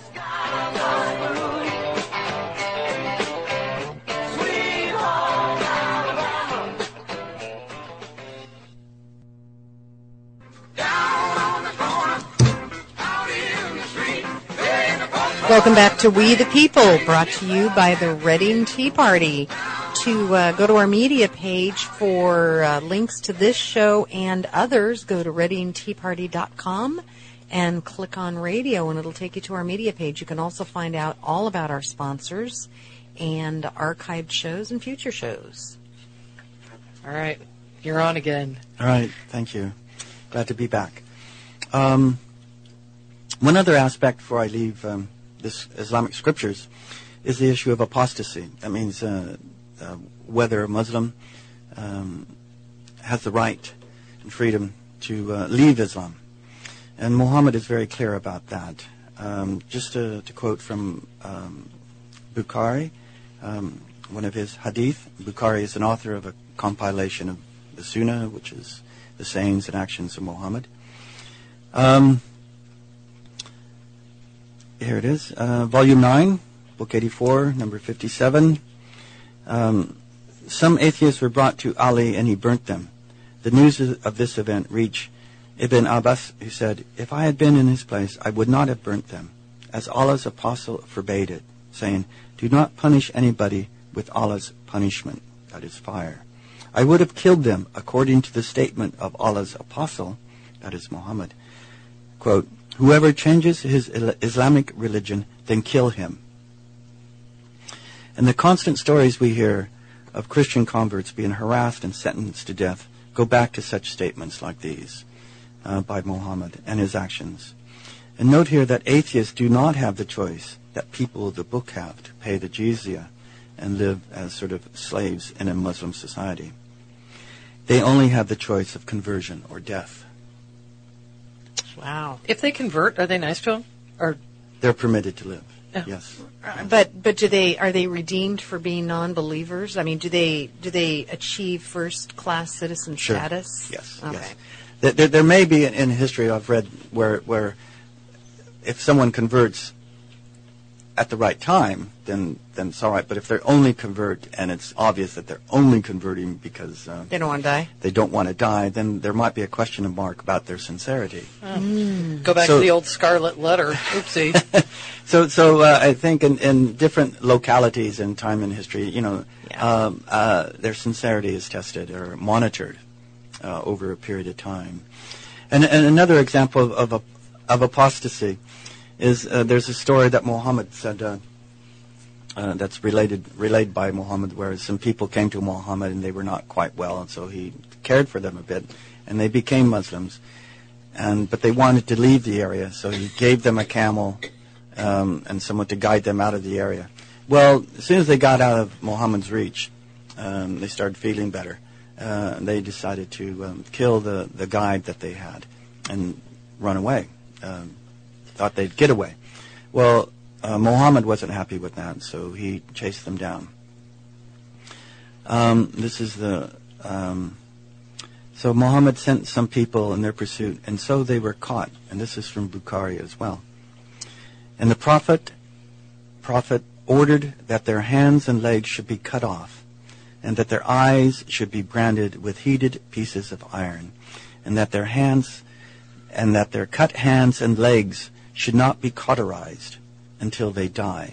Welcome back to We the People, brought to you by the Reading Tea Party. To go to our media page for links to this show and others, go to readingteaparty.com and click on radio, and it'll take you to our media page. You can also find out all about our sponsors and archived shows and future shows. All right, you're on again. All right, thank you. Glad to be back. One other aspect before I leave this Islamic scriptures is the issue of apostasy. That means whether a Muslim has the right and freedom to leave Islam. And Muhammad is very clear about that. Just to quote from Bukhari, one of his hadith. Bukhari is an author of a compilation of the Sunnah, which is the sayings and actions of Muhammad. Here it is, Volume 9, Book 84, number 57. Some atheists were brought to Ali and he burnt them. The news of this event reached Ibn Abbas, who said, "If I had been in his place, I would not have burnt them, as Allah's apostle forbade it, saying, 'Do not punish anybody with Allah's punishment,' that is fire. I would have killed them according to the statement of Allah's apostle," that is Muhammad, quote, "Whoever changes his Islamic religion, then kill him." And the constant stories we hear of Christian converts being harassed and sentenced to death go back to such statements like these by Muhammad and his actions. And note here that atheists do not have the choice that people of the book have to pay the jizya and live as sort of slaves in a Muslim society. They only have the choice of conversion or death. Wow. If they convert, are they nice to them? Or They're permitted to live. Oh. Yes. But are they redeemed for being non-believers? I mean, do they achieve first-class citizen Sure. status? Yes. Okay. Yes. There may be in history I've read where if someone converts at the right time, then it's all right. But if they only convert and it's obvious that they're only converting because They don't want to die? they don't want to die, then there might be a question mark about their sincerity. go back So- to the old scarlet letter. Oopsie. So I think in different localities in time and history, their sincerity is tested or monitored over a period of time. And another example of apostasy is there's a story that Muhammad said that's relayed by Muhammad, where some people came to Muhammad and they were not quite well, and so he cared for them a bit. and they became Muslims. But they wanted to leave the area, so he gave them a camel and someone to guide them out of the area. Well, as soon as they got out of Muhammad's reach, they started feeling better. They decided to kill the guide that they had and run away. Thought they'd get away. Well, Muhammad wasn't happy with that, so he chased them down. So Muhammad sent some people in their pursuit, and so they were caught. And this is from Bukhari as well. And the Prophet ordered that their hands and legs should be cut off, and that their eyes should be branded with heated pieces of iron, and that their cut hands and legs should not be cauterized until they die.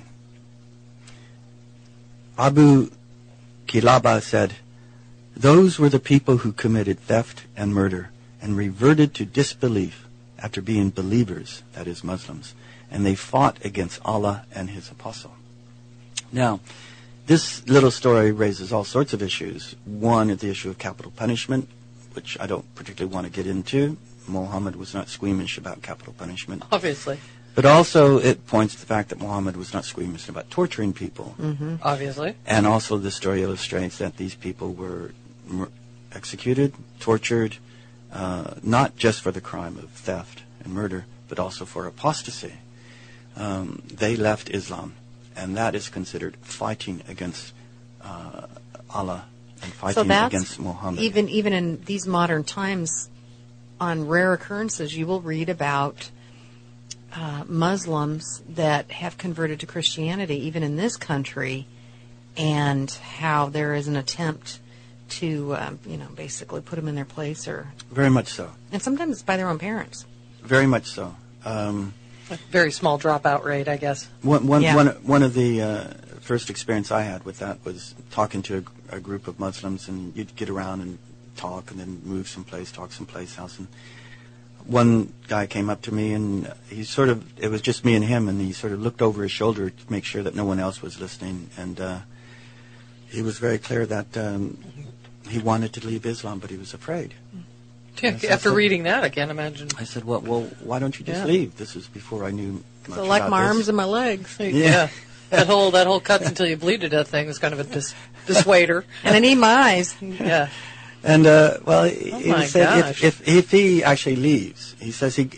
Abu Kilaba said, "Those were the people who committed theft and murder and reverted to disbelief after being believers, that is Muslims, and they fought against Allah and His Apostle." Now, this little story raises all sorts of issues. One is the issue of capital punishment, which I don't particularly want to get into. Muhammad was not squeamish about capital punishment. Obviously. But also it points to the fact that Muhammad was not squeamish about torturing people. Mm-hmm. Obviously. And also the story illustrates that these people were executed, tortured, not just for the crime of theft and murder, but also for apostasy. They left Islam, and that is considered fighting against Allah and fighting against Muhammad. Even in these modern times, on rare occurrences, you will read about Muslims that have converted to Christianity, even in this country, and how there is an attempt to, basically put them in their place, or very much so. And sometimes it's by their own parents. Very much so. A very small dropout rate, I guess. One of the first experience I had with that was talking to a group of Muslims, and you'd get around and talk, and then move someplace, talk someplace else, and one guy came up to me, and it was just me and him, and he sort of looked over his shoulder to make sure that no one else was listening, and he was very clear that he wanted to leave Islam, but he was afraid. After reading that, I can't imagine. I said, well, why don't you just leave? This was before I knew much I like about my this. arms and my legs. Yeah. That whole cuts until you bleed to death thing was kind of a dissuader. And I need my eyes. Yeah. And he said if he actually leaves, he says he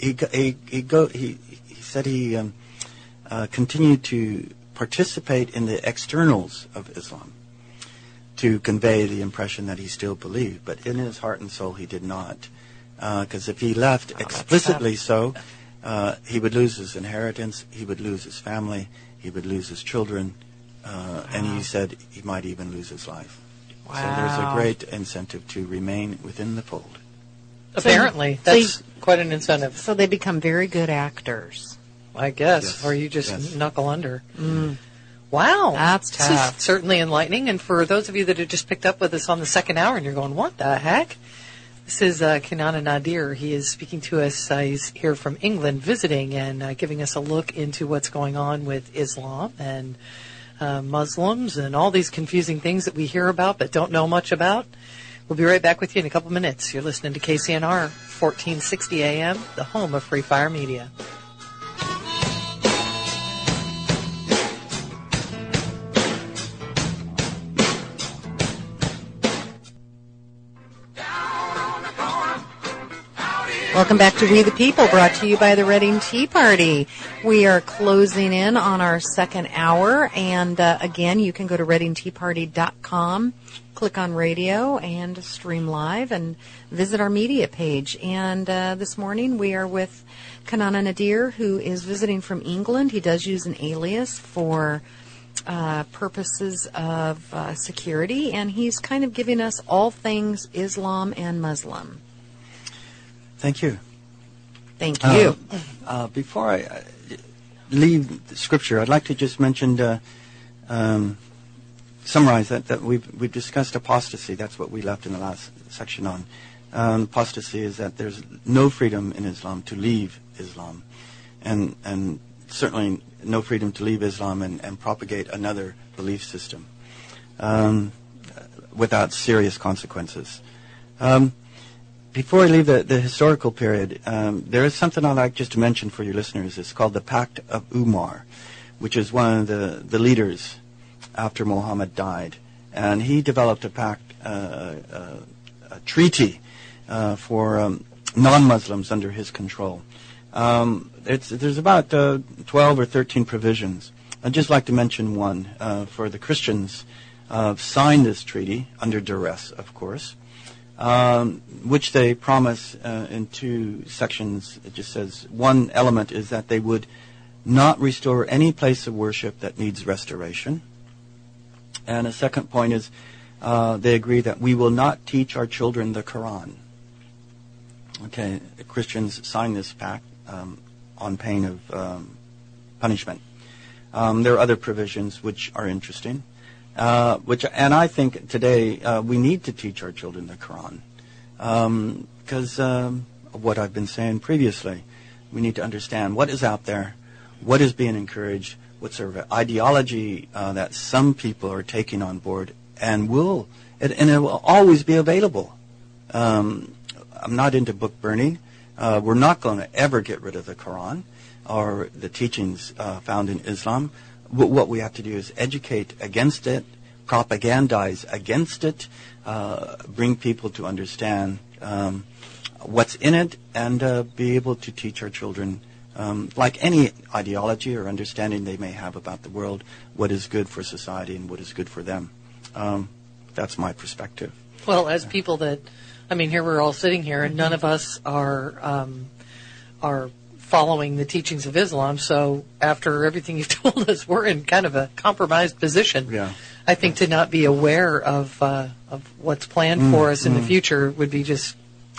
said he continued to participate in the externals of Islam to convey the impression that he still believed, but in his heart and soul he did not, because if he left explicitly he would lose his inheritance, he would lose his family, he would lose his children, and he said he might even lose his life. Wow. So there's a great incentive to remain within the fold. Apparently, that's quite an incentive. So they become very good actors, I guess, Yes. or you just knuckle under. Mm. Wow. That's This tough. is certainly enlightening, and for those of you that have just picked up with us on the second hour and you're going, what the heck? This is Kanana Nadir. He is speaking to us. He's here from England visiting and giving us a look into what's going on with Islam and Muslims and all these confusing things that we hear about but don't know much about. We'll be right back with you in a couple minutes. You're listening to KCNR, 1460 AM, the home of Free Fire Media. Welcome back to We the People, brought to you by the Reading Tea Party. We are closing in on our second hour, and again, you can go to readingteaparty.com, click on radio, and stream live, and visit our media page. And this morning, we are with Kanana Nadir, who is visiting from England. He does use an alias for purposes of security, and he's kind of giving us all things Islam and Muslim. Thank you. Thank you. Before I leave the scripture, I'd like to just mention, summarize that we've discussed apostasy. That's what we left in the last section on. Apostasy is that there's no freedom in Islam to leave Islam, and certainly no freedom to leave Islam and propagate another belief system without serious consequences. Before I leave the historical period, there is something I'd like just to mention for your listeners. It's called the Pact of Umar, which is one of the leaders after Muhammad died. And he developed a pact, a treaty for non-Muslims under his control. There's about 12 or 13 provisions. I'd just like to mention one. For the Christians, signed this treaty under duress, of course, which they promise in two sections. It just says one element is that they would not restore any place of worship that needs restoration. And a second point is they agree that we will not teach our children the Quran. Okay, the Christians sign this pact on pain of punishment. There are other provisions which are interesting. And I think today we need to teach our children the Quran because of what I've been saying previously. We need to understand what is out there, what is being encouraged, what sort of ideology that some people are taking on board, and it will always be available. I'm not into book burning. We're not going to ever get rid of the Quran or the teachings found in Islam. What we have to do is educate against it, propagandize against it, bring people to understand what's in it, and be able to teach our children, like any ideology or understanding they may have about the world, what is good for society and what is good for them. That's my perspective. Well, as people here we're all sitting here, and none of us are following the teachings of Islam. So after everything you've told us, we're in kind of a compromised position. Yeah. I think to not be aware of what's planned for us in the future would be just,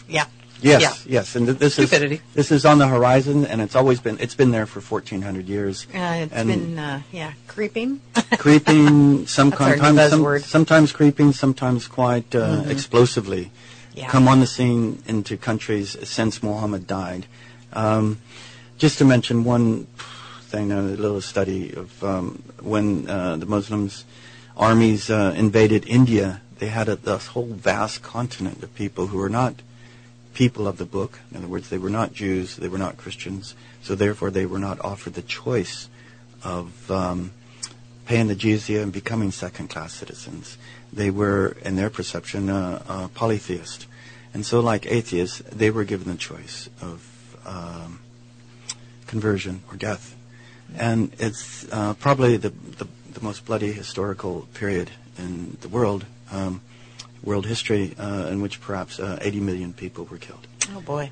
Yes, and this stupidity. This is on the horizon, and it's been there for 1,400 years. It's been creeping. Creeping, Sometimes creeping, sometimes quite explosively. Yeah. Come on the scene into countries since Muhammad died. Just to mention one thing, a little study of when the Muslims armies invaded India, they had this whole vast continent of people who were not people of the book. In other words, they were not Jews, they were not Christians, so therefore they were not offered the choice of paying the jizya and becoming second-class citizens. They were, in their perception, polytheist. And so, like atheists, they were given the choice of conversion or death. And it's probably the most bloody historical period in the world history, in which perhaps 80 million people were killed. Oh, boy.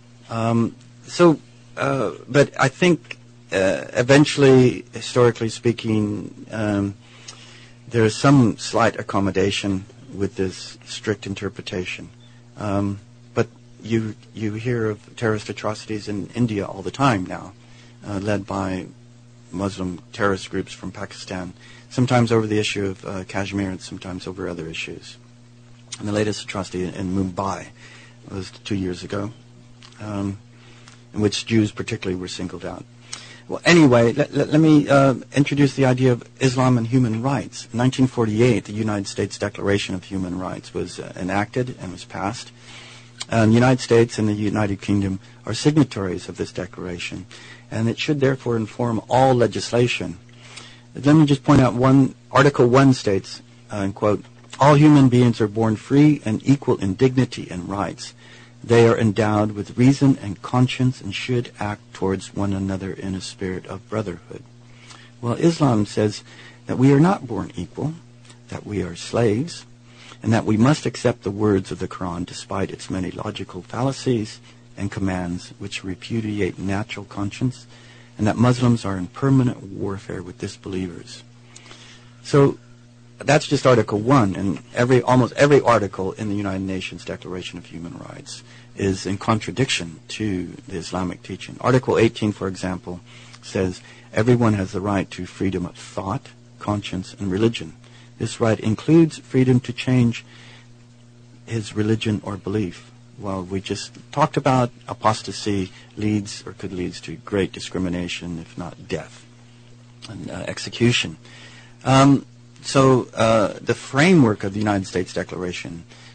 But I think eventually, historically speaking, there is some slight accommodation with this strict interpretation. But you hear of terrorist atrocities in India all the time now, led by Muslim terrorist groups from Pakistan, sometimes over the issue of Kashmir and sometimes over other issues. And the latest atrocity in Mumbai was 2 years ago, in which Jews particularly were singled out. Well, anyway, let me introduce the idea of Islam and human rights. In 1948, the United States Declaration of Human Rights was enacted and was passed. The United States and the United Kingdom are signatories of this declaration, and it should therefore inform all legislation. Let me just point out Article 1 states, and quote, "All human beings are born free and equal in dignity and rights. They are endowed with reason and conscience and should act towards one another in a spirit of brotherhood." Well, Islam says that we are not born equal, that we are slaves, and that we must accept the words of the Quran despite its many logical fallacies and commands which repudiate natural conscience, and that Muslims are in permanent warfare with disbelievers. So that's just Article 1, and almost every article in the United Nations Declaration of Human Rights is in contradiction to the Islamic teaching. Article 18, for example, says everyone has the right to freedom of thought, conscience, and religion. This right includes freedom to change his religion or belief. Well, we just talked about apostasy could lead to great discrimination, if not death and execution. So the framework of the United States Declaration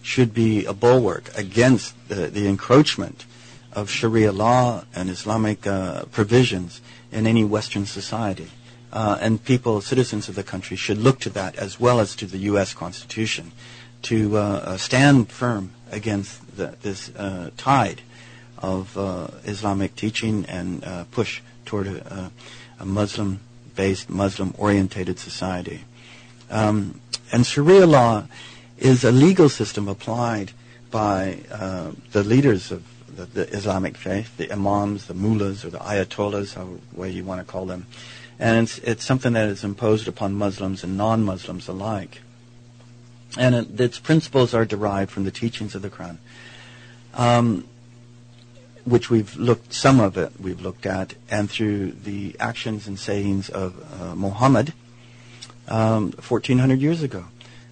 should be a bulwark against the encroachment of Sharia law and Islamic provisions in any Western society. And people, citizens of the country, should look to that as well as to the U.S. Constitution to stand firm against this tide of Islamic teaching and push toward a Muslim-based, Muslim-orientated society. And Sharia law is a legal system applied by the leaders of the Islamic faith, the imams, the mullahs, or the ayatollahs, however way you want to call them. And it's something that is imposed upon Muslims and non-Muslims alike. And its principles are derived from the teachings of the Quran, which some of it we've looked at, and through the actions and sayings of Muhammad 1,400 years ago.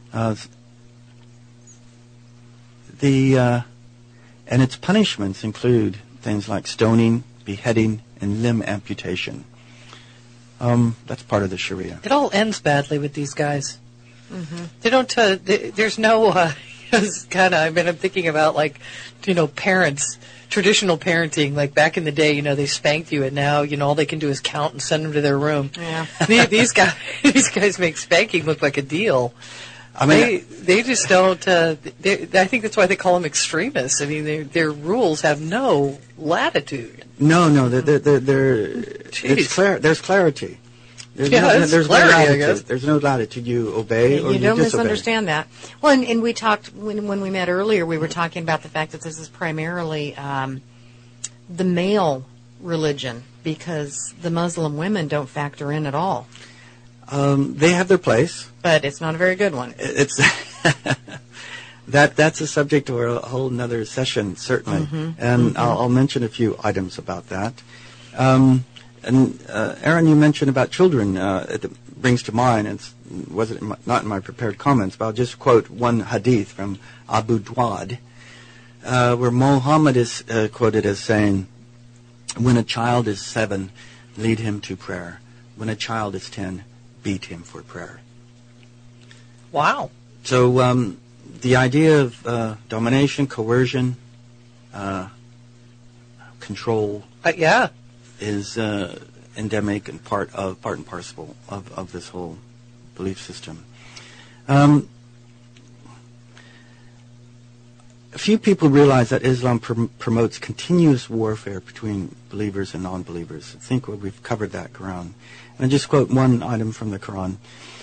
And its punishments include things like stoning, beheading, and limb amputation. That's part of the Sharia. It all ends badly with these guys. Mm-hmm. They don't. There's no. I'm thinking about parents, traditional parenting. Like back in the day, they spanked you, and now all they can do is count and send them to their room. Yeah. These guys make spanking look like a deal. I mean, they just don't. I think that's why they call them extremists. I mean, their rules have no latitude. No, it's clear. There's clarity. There's clarity, no latitude. I guess. There's no latitude. You obey or you don't disobey. misunderstand that. Well, and we talked when we met earlier. We were talking about the fact that this is primarily the male religion because the Muslim women don't factor in at all. They have their place, but it's not a very good one. It's that's a subject for a whole another session, certainly. Mm-hmm. And I'll mention a few items about that. And Aaron, you mentioned about children. It brings to mind, not in my prepared comments, but I'll just quote one hadith from Abu Dawud, where Muhammad is quoted as saying, "When a child is 7, lead him to prayer. When a child is 10, beat him for prayer." Wow. So the idea of domination, coercion, control, is endemic and part and parcel of this whole belief system. Few people realize that Islam promotes continuous warfare between believers and non-believers. I think we've covered that ground. And I just quote one item from the Quran,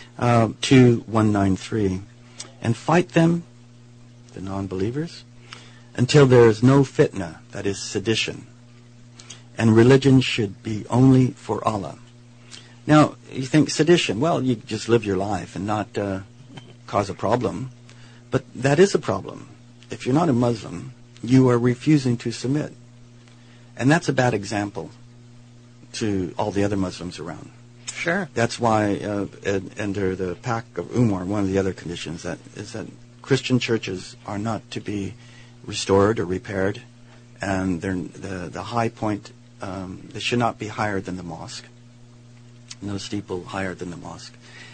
2:193, "And fight them," the non-believers, "until there is no fitna," that is sedition, "and religion should be only for Allah." Now, you think sedition, well, you just live your life and not cause a problem. But that is a problem. If you're not a Muslim, you are refusing to submit. And that's a bad example to all the other Muslims around. Sure. That's why under the Pact of Umar, one of the other conditions is that Christian churches are not to be restored or repaired, and the high point, they should not be higher than the mosque. No steeple higher than the mosque.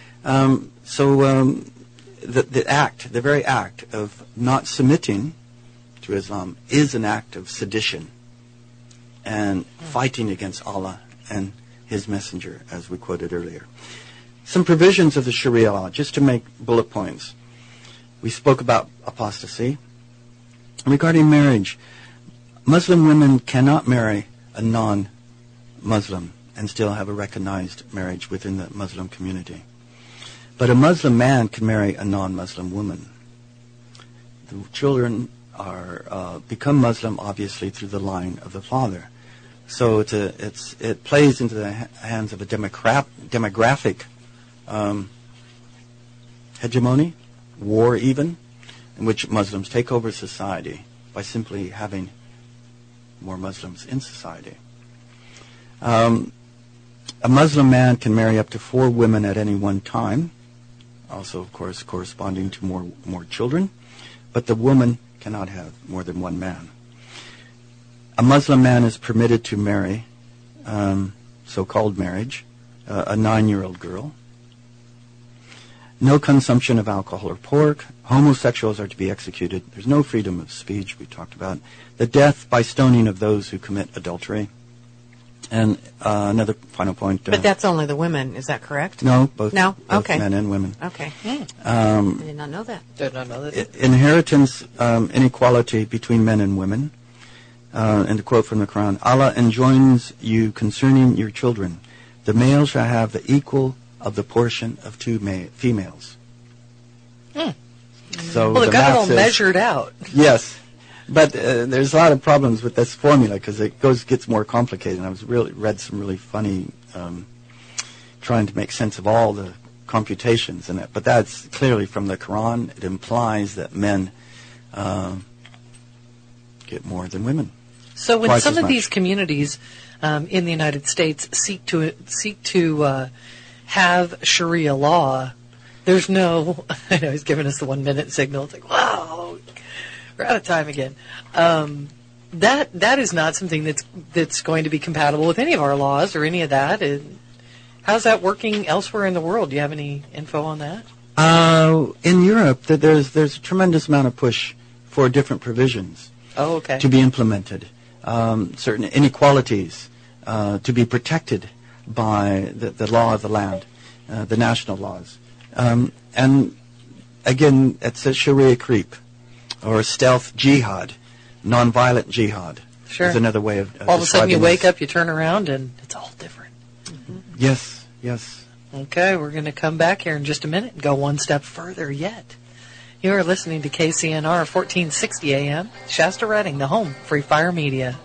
The very act of not submitting to Islam is an act of sedition and fighting against Allah and His Messenger, as we quoted earlier. Some provisions of the Sharia law, just to make bullet points. We spoke about apostasy. Regarding marriage, Muslim women cannot marry a non-Muslim and still have a recognized marriage within the Muslim community. But a Muslim man can marry a non-Muslim woman. The children become Muslim, obviously, through the line of the father. So it plays into the hands of a demographic hegemony, war even, in which Muslims take over society by simply having more Muslims in society. A Muslim man can marry up to 4 women at any one time, also, of course, corresponding to more children, but the woman cannot have more than one man. A Muslim man is permitted to marry, so-called marriage, a 9-year-old girl. No consumption of alcohol or pork. Homosexuals are to be executed. There's no freedom of speech, we talked about. The death by stoning of those who commit adultery. And another final point. But that's only the women, is that correct? No, both, No? both Okay. men and women. Okay. I did not know that. Did not know that. Inheritance inequality between men and women. And a quote from the Quran, Allah enjoins you concerning your children. The male shall have the equal of the portion of two females. So Well, the they've got it math all says- measured out. Yes, but there's a lot of problems with this formula because it gets more complicated. And I was read some really funny trying to make sense of all the computations in it. But that's clearly from the Quran. It implies that men get more than women. So when Twice some as of much. these communities in the United States seek to have Sharia law, there's no. I know he's giving us the 1 minute signal. It's like, wow, we're out of time again. That is not something that's going to be compatible with any of our laws or any of that. And how's that working elsewhere in the world? Do you have any info on that? In Europe, there's a tremendous amount of push for different provisions Oh, okay. to be implemented. Certain inequalities to be protected by the law of the land, the national laws. And again, it's a Sharia creep or stealth jihad, nonviolent jihad. Sure. Is another way of All of a sudden you describing wake this. up, you turn around, and it's all different. Yes, yes. Okay, we're going to come back here in just a minute and go one step further yet. You are listening to KCNR 1460 AM, Shasta Redding, the home, Free Fire Media.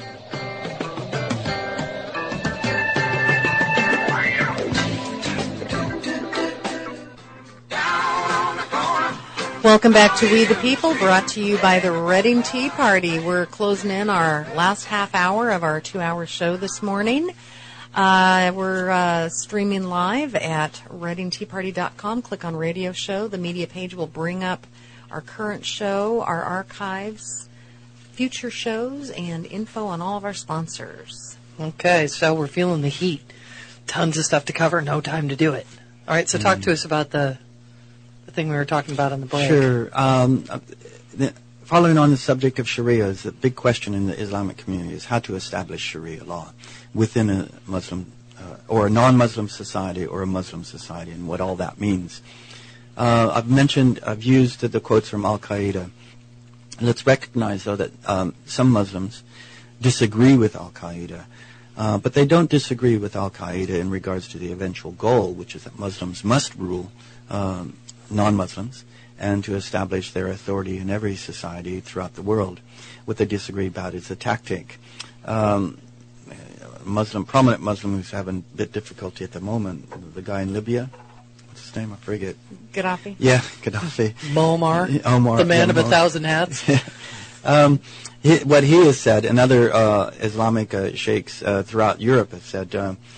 Welcome back to We the People, brought to you by the Reading Tea Party. We're closing in our last half hour of our 2-hour show this morning. We're streaming live at readingteaparty.com. Click on radio show. The media page will bring up our current show, our archives, future shows, and info on all of our sponsors. Okay, so we're feeling the heat. Tons of stuff to cover, no time to do it. All right, so talk to us about the thing we were talking about on the break. Sure. Following on the subject of Sharia, is the big question in the Islamic community is how to establish Sharia law within a Muslim or a non-Muslim society or a Muslim society, and what all that means. I've used the quotes from Al-Qaeda. Let's recognize, though, that some Muslims disagree with Al-Qaeda, but they don't disagree with Al-Qaeda in regards to the eventual goal, which is that Muslims must rule non-Muslims and to establish their authority in every society throughout the world. What they disagree about is the tactic. Prominent Muslim who's having a bit difficulty at the moment, the guy in Libya, what's his name? I forget. Gaddafi? Yeah, Gaddafi. Muammar, Omar, the man of Muammar. 1,000 hats. What he has said, and other Islamic sheikhs throughout Europe have said,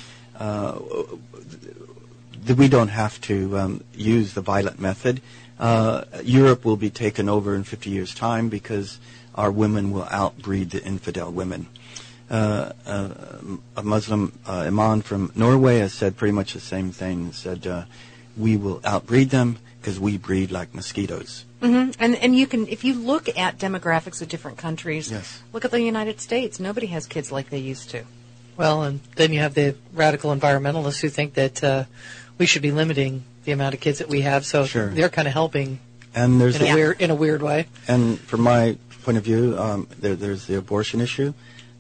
that we don't have to use the violent method. Europe will be taken over in 50 years' time because our women will outbreed the infidel women. A Muslim imam from Norway has said pretty much the same thing. He said, we will outbreed them because we breed like mosquitoes. Mm-hmm. And you can, if you look at demographics of different countries, Yes. look at the United States. Nobody has kids like they used to. Well, and then you have the radical environmentalists who think that we should be limiting the amount of kids that we have, so Sure. they're kind of helping And there's in a weird way. And from my point of view, there's the abortion issue.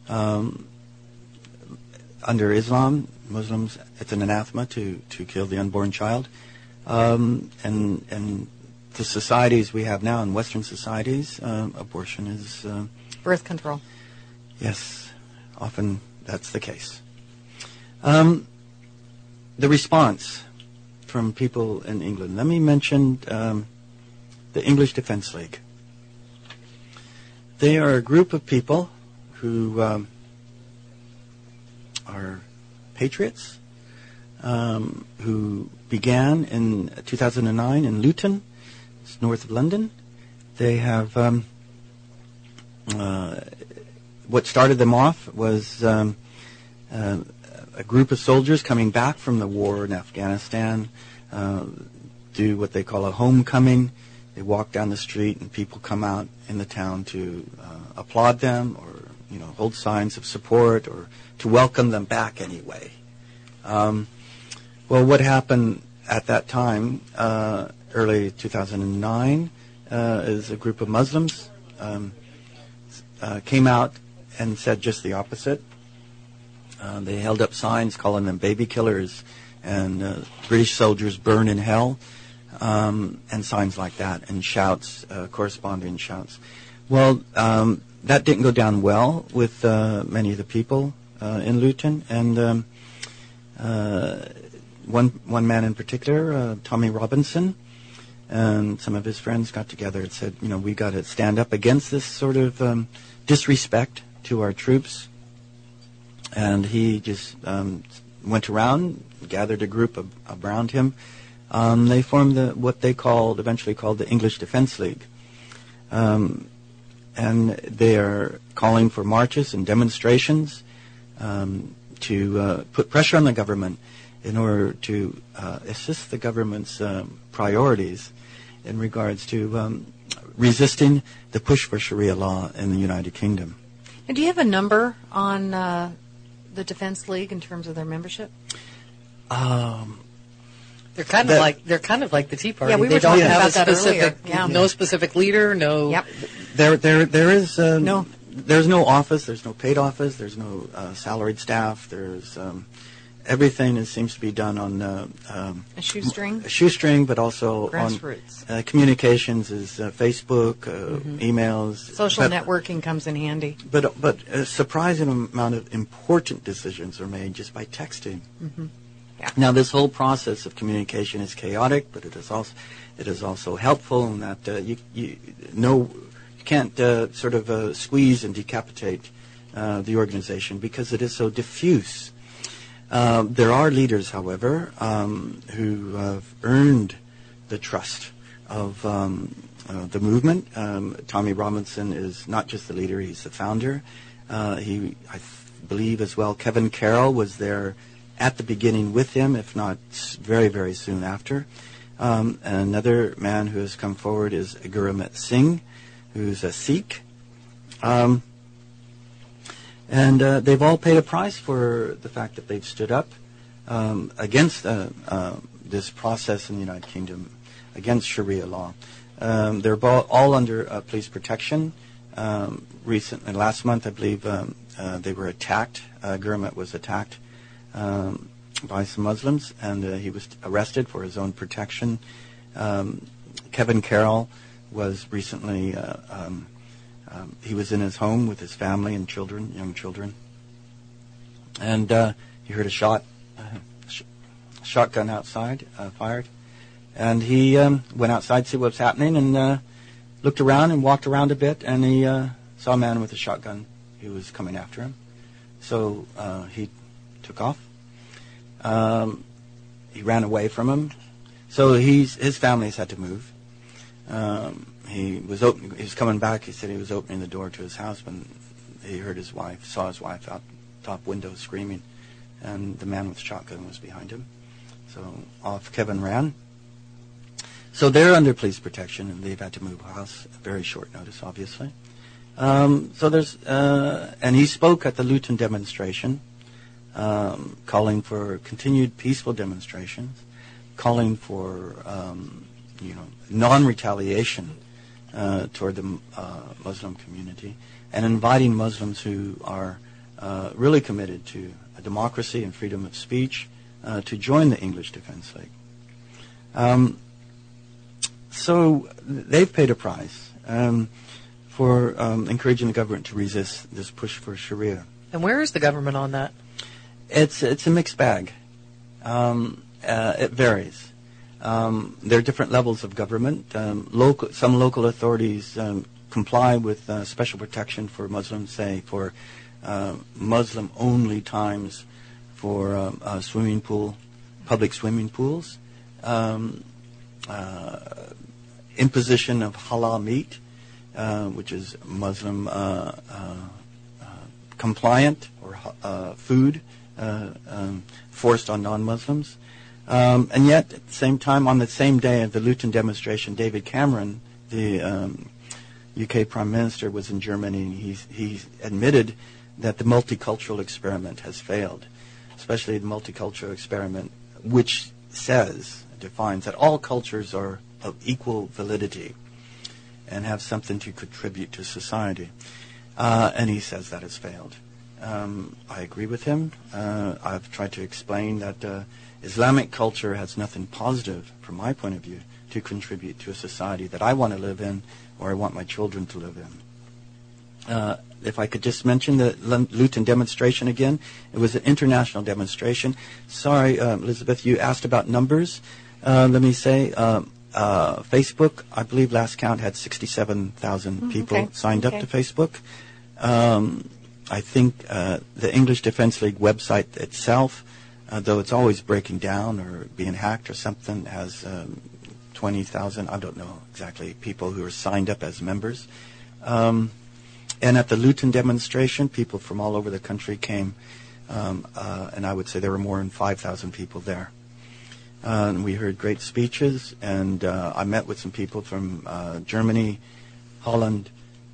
Under Islam, Muslims, it's an anathema to kill the unborn child. And the societies we have now in Western societies, abortion is, Birth control. yes, often that's the case. The response from people in England. Let me mention the English Defence League. They are a group of people who are patriots, who began in 2009 in Luton, it's north of London. They have what started them off was a group of soldiers coming back from the war in Afghanistan. do what they call a homecoming. They walk down the street, and people come out in the town to applaud them, or hold signs of support, or to welcome them back anyway. Well, what happened at that time, early 2009, is a group of Muslims came out and said just the opposite. They held up signs calling them baby killers and British soldiers burn in hell, and signs like that, and shouts, corresponding shouts. Well, that didn't go down well with many of the people in Luton, and one man in particular, Tommy Robinson, and some of his friends got together and said, we got to stand up against this sort of disrespect to our troops. And he just went around, gathered a group around him. They formed what they eventually called the English Defence League. And they are calling for marches and demonstrations to put pressure on the government in order to assist the government's priorities in regards to resisting the push for Sharia law in the United Kingdom. And do you have a number on the Defense League in terms of their membership? They're kind of like the Tea Party. Yeah, we they were don't talking have about a that specific, earlier. Yeah. no specific leader, no. Yep. There is No. There's no office. There's no paid office. There's no salaried staff. There's everything seems to be done on A shoestring? a shoestring, but also Grassroots. on communications is Facebook, emails. Social but, networking comes in handy. But a surprising amount of important decisions are made just by texting. Mm-hmm. Yeah. Now, this whole process of communication is chaotic, but it is also helpful in that you can't sort of squeeze and decapitate the organization because it is so diffuse. There are leaders, however, who have earned the trust of the movement. Tommy Robinson is not just the leader; he's the founder. I believe as well, Kevin Carroll was there at the beginning with him, if not very, very soon after. Another man who has come forward is Gurmeet Singh, who's a Sikh. And they've all paid a price for the fact that they've stood up against this process in the United Kingdom, against Sharia law. They're all under police protection. Recently, last month, I believe, they were attacked. Gurmeet was attacked by some Muslims, and he was arrested for his own protection. Kevin Carroll was recently... he was in his home with his family and children, young children, and he heard a shotgun outside fired, and he went outside to see what was happening, and looked around and walked around a bit, and he saw a man with a shotgun who was coming after him. So he took off. He ran away from him. So his family's had to move. He was coming back. He said he was opening the door to his house when he saw his wife out top window screaming, and the man with the shotgun was behind him. So off Kevin ran. So they're under police protection, and they've had to move house at very short notice, obviously. So there's, and he spoke at the Luton demonstration, calling for continued peaceful demonstrations, calling for, non-retaliation toward the Muslim community, and inviting Muslims who are really committed to a democracy and freedom of speech to join the English Defence League. So they've paid a price for encouraging the government to resist this push for Sharia. And where is the government on that? It's a mixed bag. It varies. There are different levels of government. Some local authorities comply with special protection for Muslims, say for Muslim-only times for public swimming pools, imposition of halal meat, which is Muslim compliant, or food forced on non-Muslims. And yet, at the same time, on the same day of the Luton demonstration, David Cameron, the UK Prime Minister, was in Germany, and he admitted that the multicultural experiment has failed, especially the multicultural experiment, which defines that all cultures are of equal validity and have something to contribute to society. And he says that has failed. I agree with him. I've tried to explain that Islamic culture has nothing positive, from my point of view, to contribute to a society that I want to live in or I want my children to live in. If I could just mention the Luton demonstration again, it was an international demonstration. Sorry, Elizabeth, you asked about numbers. Let me say, Facebook, I believe last count had 67,000 people signed up to Facebook. I think the English Defence League website itself, though it's always breaking down or being hacked or something, has 20,000, I don't know exactly, people who are signed up as members. And at the Luton demonstration, people from all over the country came, and I would say there were more than 5,000 people there. And we heard great speeches, and I met with some people from Germany, Holland,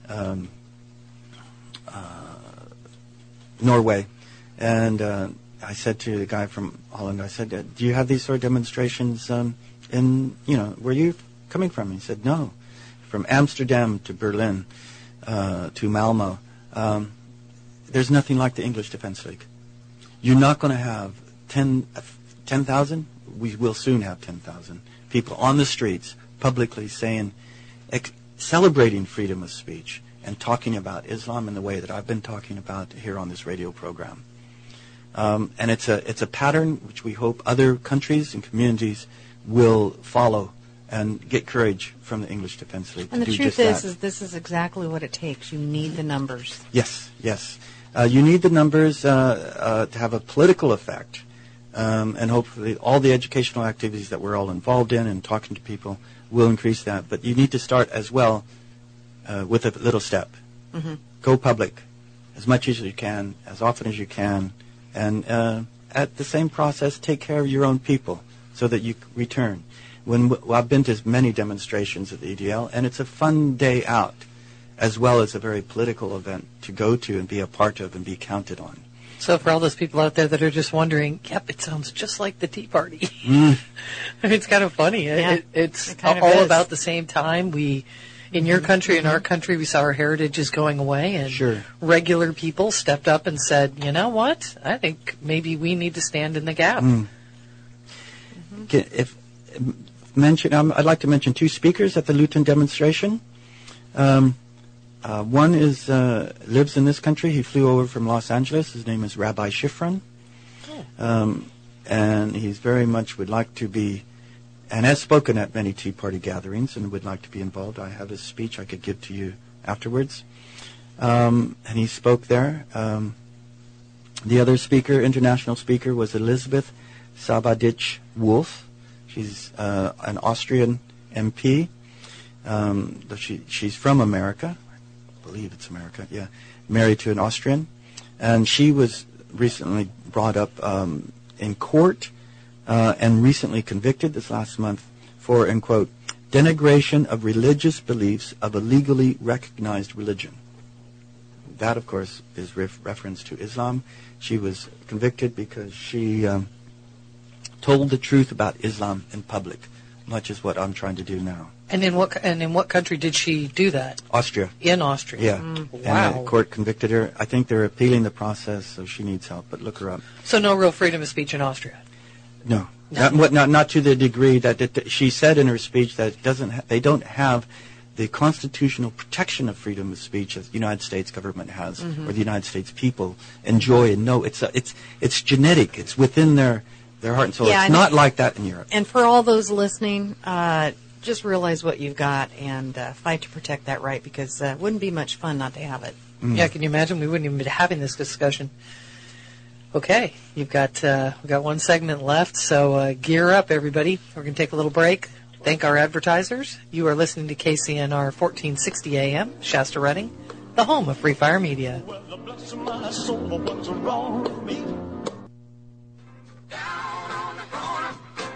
Norway, and I said to the guy from Holland, I said, do you have these sort of demonstrations where you coming from? He said, no, from Amsterdam to Berlin to Malmo. There's nothing like the English Defence League. You're not going to have 10,000. We will soon have 10,000 people on the streets publicly saying, celebrating freedom of speech and talking about Islam in the way that I've been talking about here on this radio program. And it's a pattern which we hope other countries and communities will follow and get courage from the English Defence League and to do just the that. truth is this is exactly what it takes. You need the numbers. Yes. You need the numbers to have a political effect. And hopefully all the educational activities that we're all involved in and talking to people will increase that. But you need to start as well with a little step. Mm-hmm. Go public as much as you can, as often as you can. And at the same process, take care of your own people so that you return. I've been to many demonstrations at the EDL, and it's a fun day out, as well as a very political event to go to and be a part of and be counted on. So for all those people out there that are just wondering, yep, it sounds just like the Tea Party. I mean, it's kind of funny. Yeah, it's it kind of all is. about the same time. In your country, in our country, we saw our heritage is going away, and Sure. regular people stepped up and said, you know what, I think maybe we need to stand in the gap. I'd like to mention two speakers at the Luton demonstration. One is lives in this country. He flew over from Los Angeles. His name is Rabbi Shifrin. And he's very much would like to be, and has spoken at many Tea Party gatherings and would like to be involved. I have his speech I could give to you afterwards. And he spoke there. The other speaker, international speaker, was Elizabeth Sabadich-Wolf. She's an Austrian MP. She's from America. I believe it's America, yeah. Married to an Austrian. And she was recently brought up in court and recently convicted this last month for, and quote, denigration of religious beliefs of a legally recognized religion. That, of course, is reference to Islam. She was convicted because she told the truth about Islam in public, much as what I'm trying to do now. And in what country did she do that? Austria. In Austria. Yeah. Wow. And the court convicted her. I think they're appealing the process, so she needs help, but look her up. So no real freedom of speech in Austria. No. Not to the degree that she said in her speech that they don't have the constitutional protection of freedom of speech as the United States government has, or the United States people enjoy and know. It's genetic. It's within their heart and soul. Yeah, it's not like that in Europe. And for all those listening, just realize what you've got and fight to protect that right, because it wouldn't be much fun not to have it. Yeah, can you imagine? We wouldn't even be having this discussion. Okay, we've got one segment left, so gear up, everybody. We're going to take a little break. Thank our advertisers. You are listening to KCNR 1460 AM, Shasta Redding, the home of Free Fire Media. Well, the bless of my soul, what's wrong with me? Down on the corner,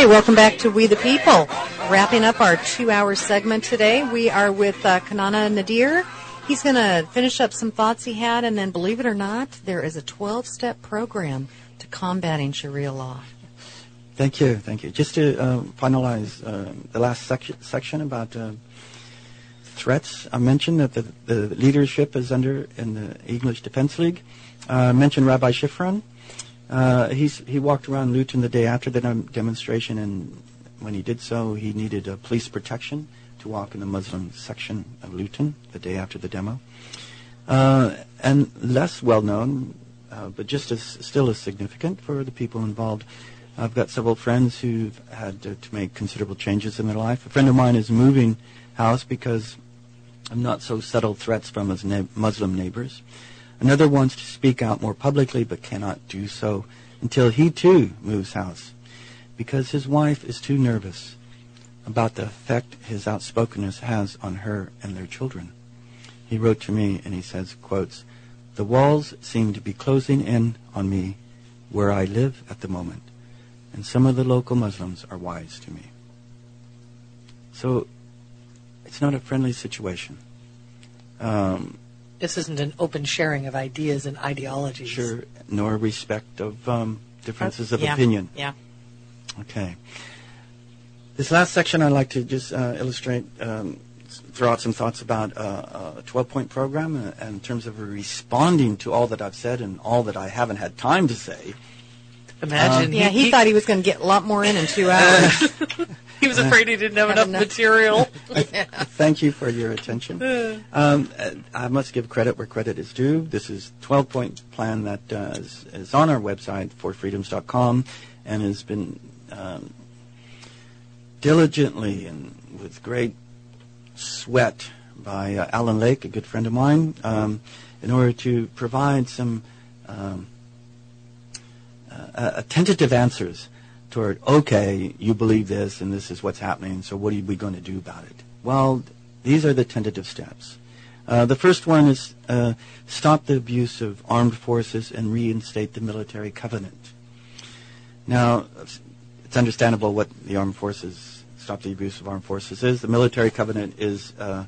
Hey, welcome back to We the People. Wrapping up our 2-hour segment today, we are with Kanana Nadir. He's going to finish up some thoughts he had, and then, believe it or not, there is a 12-step program to combating Sharia law. Thank you. Just to finalize the last section about threats, I mentioned that the leadership is under in the English Defense League. I mentioned Rabbi Shifran. He walked around Luton the day after the demonstration, and when he did so, he needed police protection to walk in the Muslim section of Luton the day after the demo. And less well-known, but just still as significant for the people involved, I've got several friends who've had to make considerable changes in their life. A friend of mine is moving house because of not so subtle threats from his Muslim neighbors. Another wants to speak out more publicly but cannot do so until he too moves house because his wife is too nervous about the effect his outspokenness has on her and their children. He wrote to me and he says, quotes, "The walls seem to be closing in on me where I live at the moment, and some of the local Muslims are wise to me." So it's not a friendly situation. This isn't an open sharing of ideas and ideologies. Sure, nor respect of differences of Yeah. opinion. Yeah. Okay. This last section, I'd like to just illustrate, throw out some thoughts about a 12-point program in terms of responding to all that I've said and all that I haven't had time to say. Imagine. Yeah, he thought he was going to get a lot more in 2 hours. He was afraid he didn't have enough material. Thank you for your attention. I must give credit where credit is due. This is a 12-point plan that is on our website, forfreedoms.com, and has been diligently and with great sweat by Alan Lake, a good friend of mine, in order to provide some tentative answers toward, okay, you believe this and this is what's happening, so what are we going to do about it? Well, these are the tentative steps. The first one is stop the abuse of armed forces and reinstate the military covenant. Now, it's understandable what the armed forces, stop the abuse of armed forces is. The military covenant is a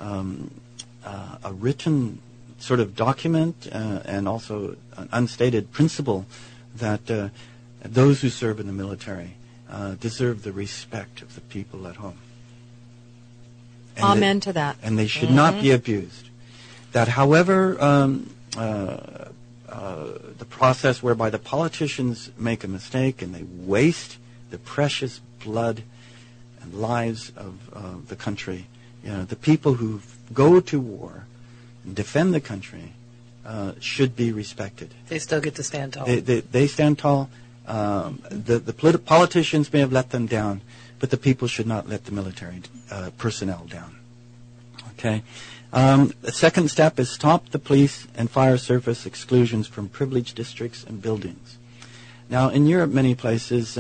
written sort of document and also an unstated principle that those who serve in the military deserve the respect of the people at home. And Amen to that. And they should not be abused. That however the process whereby the politicians make a mistake and they waste the precious blood and lives of the country, the people who go to war and defend the country should be respected. They still get to stand tall. They stand tall. The politicians may have let them down, but the people should not let the military personnel down. Okay. The second step is stop the police and fire service exclusions from privileged districts and buildings. Now, in Europe, many places,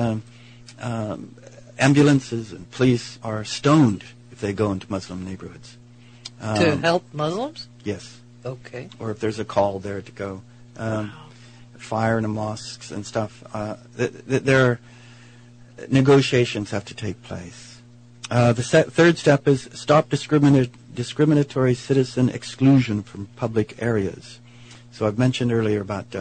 ambulances and police are stoned if they go into Muslim neighborhoods. To help Muslims? Yes. Okay. Or if there's a call there to go. Fire in the mosques and stuff. There negotiations have to take place. The third step is stop discriminatory citizen exclusion from public areas. So I've mentioned earlier about,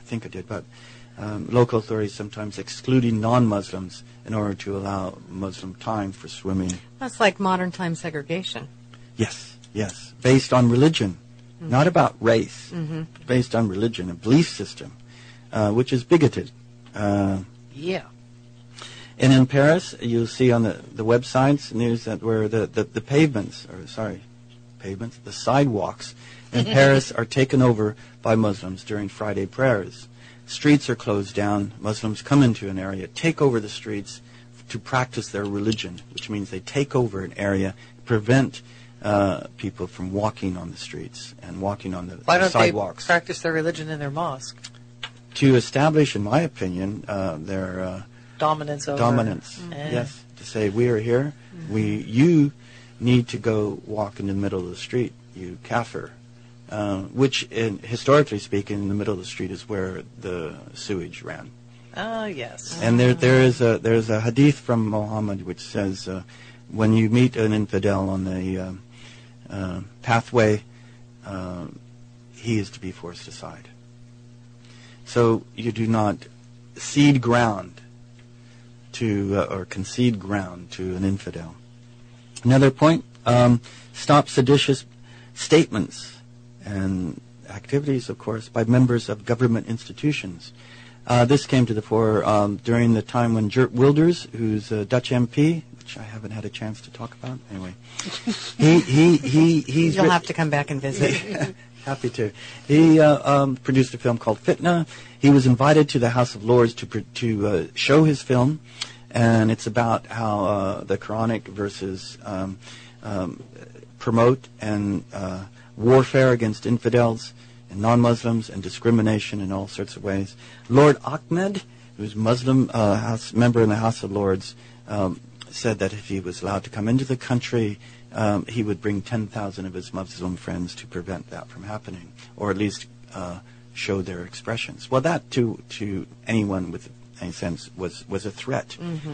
local authorities sometimes excluding non-Muslims in order to allow Muslim time for swimming. That's like modern time segregation. Yes, based on religion, not about race, based on religion, a belief system, which is bigoted. Yeah. And in Paris, you'll see on the websites news that where the sidewalks in Paris are taken over by Muslims during Friday prayers. Streets are closed down. Muslims come into an area, take over the streets to practice their religion, which means they take over an area, prevent people from walking on the streets and walking on the sidewalks. Why don't they practice their religion in their mosque? To establish, in my opinion, their dominance over. Dominance, yes. To say, we are here. You need to go walk in the middle of the street, you kafir. Which, historically speaking, in the middle of the street is where the sewage ran. Yes. And there's a hadith from Muhammad which says, when you meet an infidel on the pathway, he is to be forced aside. So you do not cede ground to or concede ground to an infidel. Another point: stop seditious statements and activities, of course, by members of government institutions. This came to the fore during the time when Geert Wilders, who's a Dutch MP, which I haven't had a chance to talk about. Anyway, he's You'll have to come back and visit. Happy to. He produced a film called Fitna. He was invited to the House of Lords to show his film, and it's about how the Quranic verses promote and warfare against infidels and non-Muslims and discrimination in all sorts of ways. Lord Ahmed, who's Muslim member in the House of Lords, said that if he was allowed to come into the country, he would bring 10,000 of his Muslim friends to prevent that from happening, or at least show their expressions. Well, that to anyone with any sense was a threat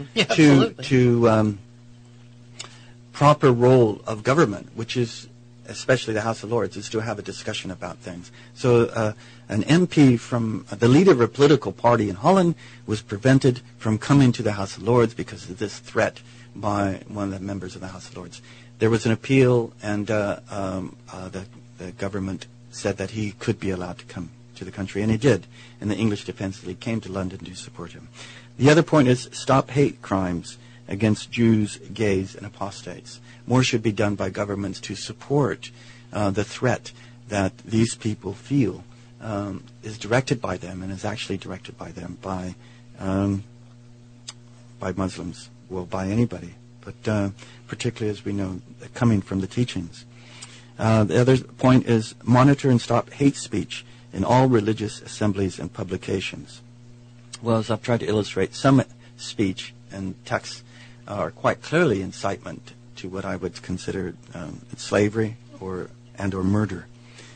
to proper role of government, which is, especially the House of Lords, is to have a discussion about things. So an MP from the leader of a political party in Holland was prevented from coming to the House of Lords because of this threat by one of the members of the House of Lords. There was an appeal, and the government said that he could be allowed to come to the country, and he did. And the English Defence League came to London to support him. The other point is stop hate crimes against Jews, gays, and apostates. More should be done by governments to support the threat that these people feel is directed by them, and is actually directed by them by Muslims, well, by anybody, but particularly, as we know, coming from the teachings. The other point is monitor and stop hate speech in all religious assemblies and publications. Well, as I've tried to illustrate, some speech and texts are quite clearly incitement to what I would consider slavery or murder.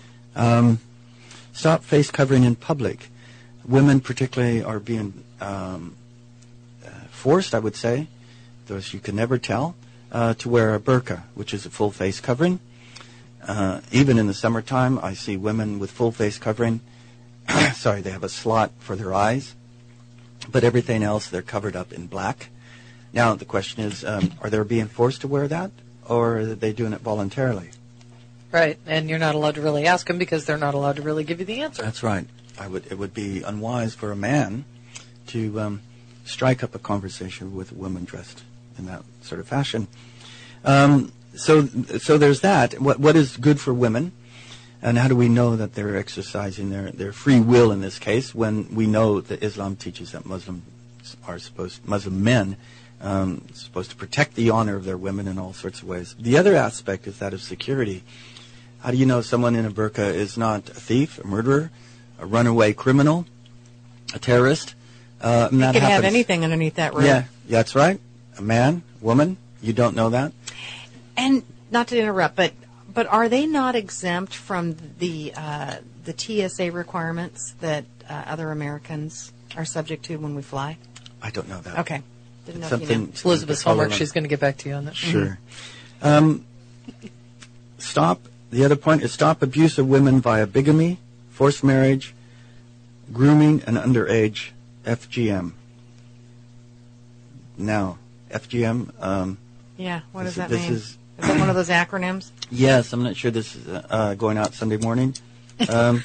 Stop face covering in public. Women particularly are being forced, I would say, though you can never tell, to wear a burqa, which is a full face covering. Even in the summertime, I see women with full face covering. Sorry, they have a slot for their eyes, but everything else they're covered up in black. Now the question is, are they being forced to wear that, or are they doing it voluntarily? Right, and you're not allowed to really ask them because they're not allowed to really give you the answer. That's right. It would be unwise for a man to strike up a conversation with a woman dressed in that sort of fashion. So there's that. What is good for women, and how do we know that they're exercising their free will in this case, when we know that Islam teaches that Muslim men supposed to protect the honor of their women in all sorts of ways. The other aspect is that of security. How do you know someone in a burqa is not a thief, a murderer, a runaway criminal, a terrorist? You can have anything underneath that roof. Yeah, that's right. A man, woman, you don't know that. And not to interrupt, but are they not exempt from the TSA requirements that other Americans are subject to when we fly? I don't know that. Okay. Didn't know if you Something. know. Elizabeth's homework, she's going to get back to you on that. Sure. The other point is stop abuse of women via bigamy, forced marriage, grooming, and underage FGM. Now, FGM. Yeah, what does that this mean? is Is that one of those acronyms? Yes, I'm not sure this is going out Sunday morning. Can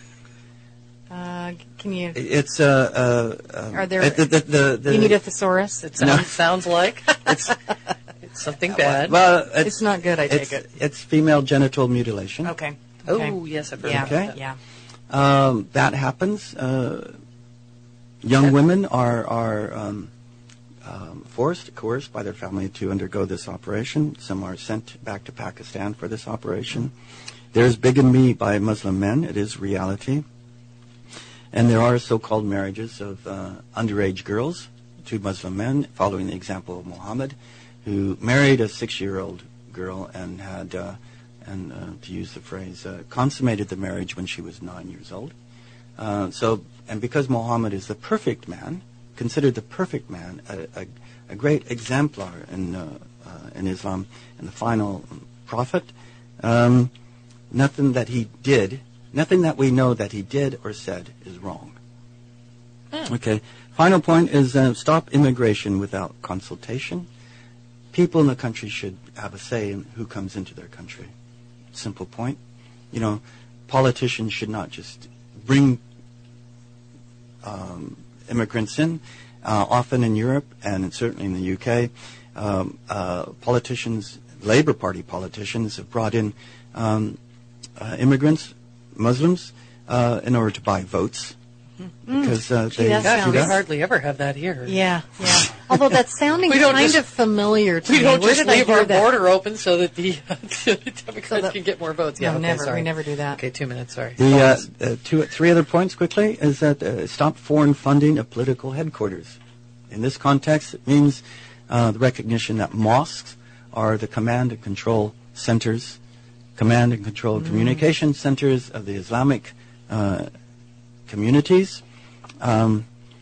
you? It's Are there? You need a thesaurus. It sounds like it's something bad. Well, It's not good. I take it. It's female genital mutilation. Okay. Oh, yes, I've heard Yeah. about Okay. that. Yeah. That happens. Young women are coerced by their family to undergo this operation. Some are sent back to Pakistan for this operation. There's bigamy by Muslim men. It is reality. And there are so-called marriages of underage girls to Muslim men, following the example of Muhammad, who married a 6-year-old girl and had, to use the phrase, consummated the marriage when she was 9 years old. So and because Muhammad is the perfect man, considered the perfect man, a great exemplar in Islam, and the final prophet, nothing that we know that he did or said is wrong. Okay. Final point is stop immigration without consultation. People in the country should have a say in who comes into their country. Simple point. You know, politicians should not just bring immigrants in. Often in Europe and certainly in the UK, politicians, Labour Party politicians, have brought in immigrants, Muslims, in order to buy votes. Because we hardly ever have that here. Yeah. Although that's sounding kind of familiar to me. We don't Where just did I leave hear our that? border open so that the Democrats can get more votes. No, Yeah, okay, never. sorry. We never do that. Okay, 2 minutes, sorry. Three other points quickly is that stop foreign funding of political headquarters. In this context, it means the recognition that mosques are the command and control centers, command and control communication centers of the Islamic communities, and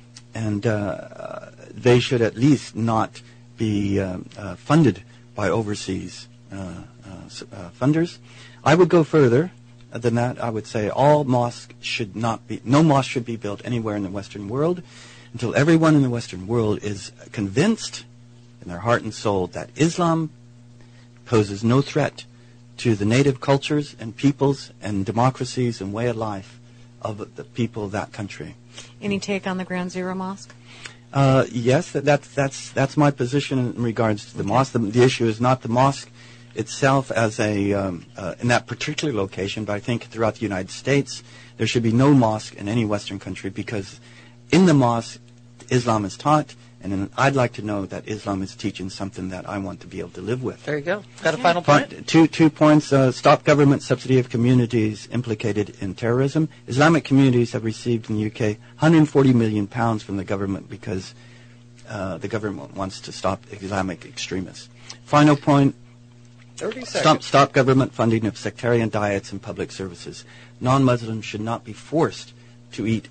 they should at least not be funded by overseas funders. I would go further than that. I would say no mosque should be built anywhere in the Western world until everyone in the Western world is convinced in their heart and soul that Islam poses no threat to the native cultures and peoples and democracies and way of life of the people of that country. Any take on the Ground Zero Mosque? Yes, that's my position in regards to the mosque. The issue is not the mosque itself as in that particular location, but I think throughout the United States there should be no mosque in any Western country, because in the mosque Islam is taught, and I'd like to know that Islam is teaching something that I want to be able to live with. There you go. Got a final point? 2 points. Stop government subsidy of communities implicated in terrorism. Islamic communities have received in the UK £140 million from the government because the government wants to stop Islamic extremists. Final point. 30 seconds. Stop government funding of sectarian diets and public services. Non-Muslims should not be forced to eat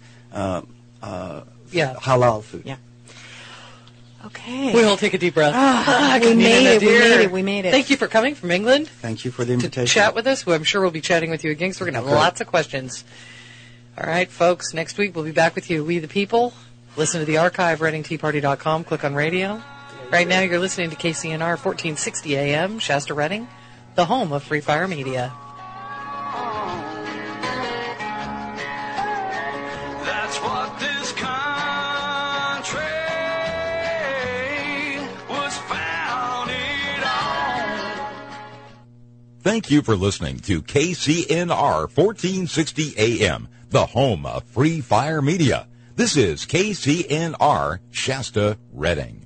halal food. Yeah. Okay. We all take a deep breath. We made it. Thank you for coming from England. Thank you for the invitation. To chat with us. I'm sure we'll be chatting with you again, because we're going to have lots of questions. All right, folks. Next week we'll be back with you. We the People. Listen to the archive, ReadingTeaParty.com. Click on radio. Right now you're listening to KCNR 1460 AM, Shasta Reading, the home of Free Fire Media. That's what this country was founded on. Thank you for listening to KCNR 1460 AM, the home of Free Fire Media. This is KCNR Shasta Reading.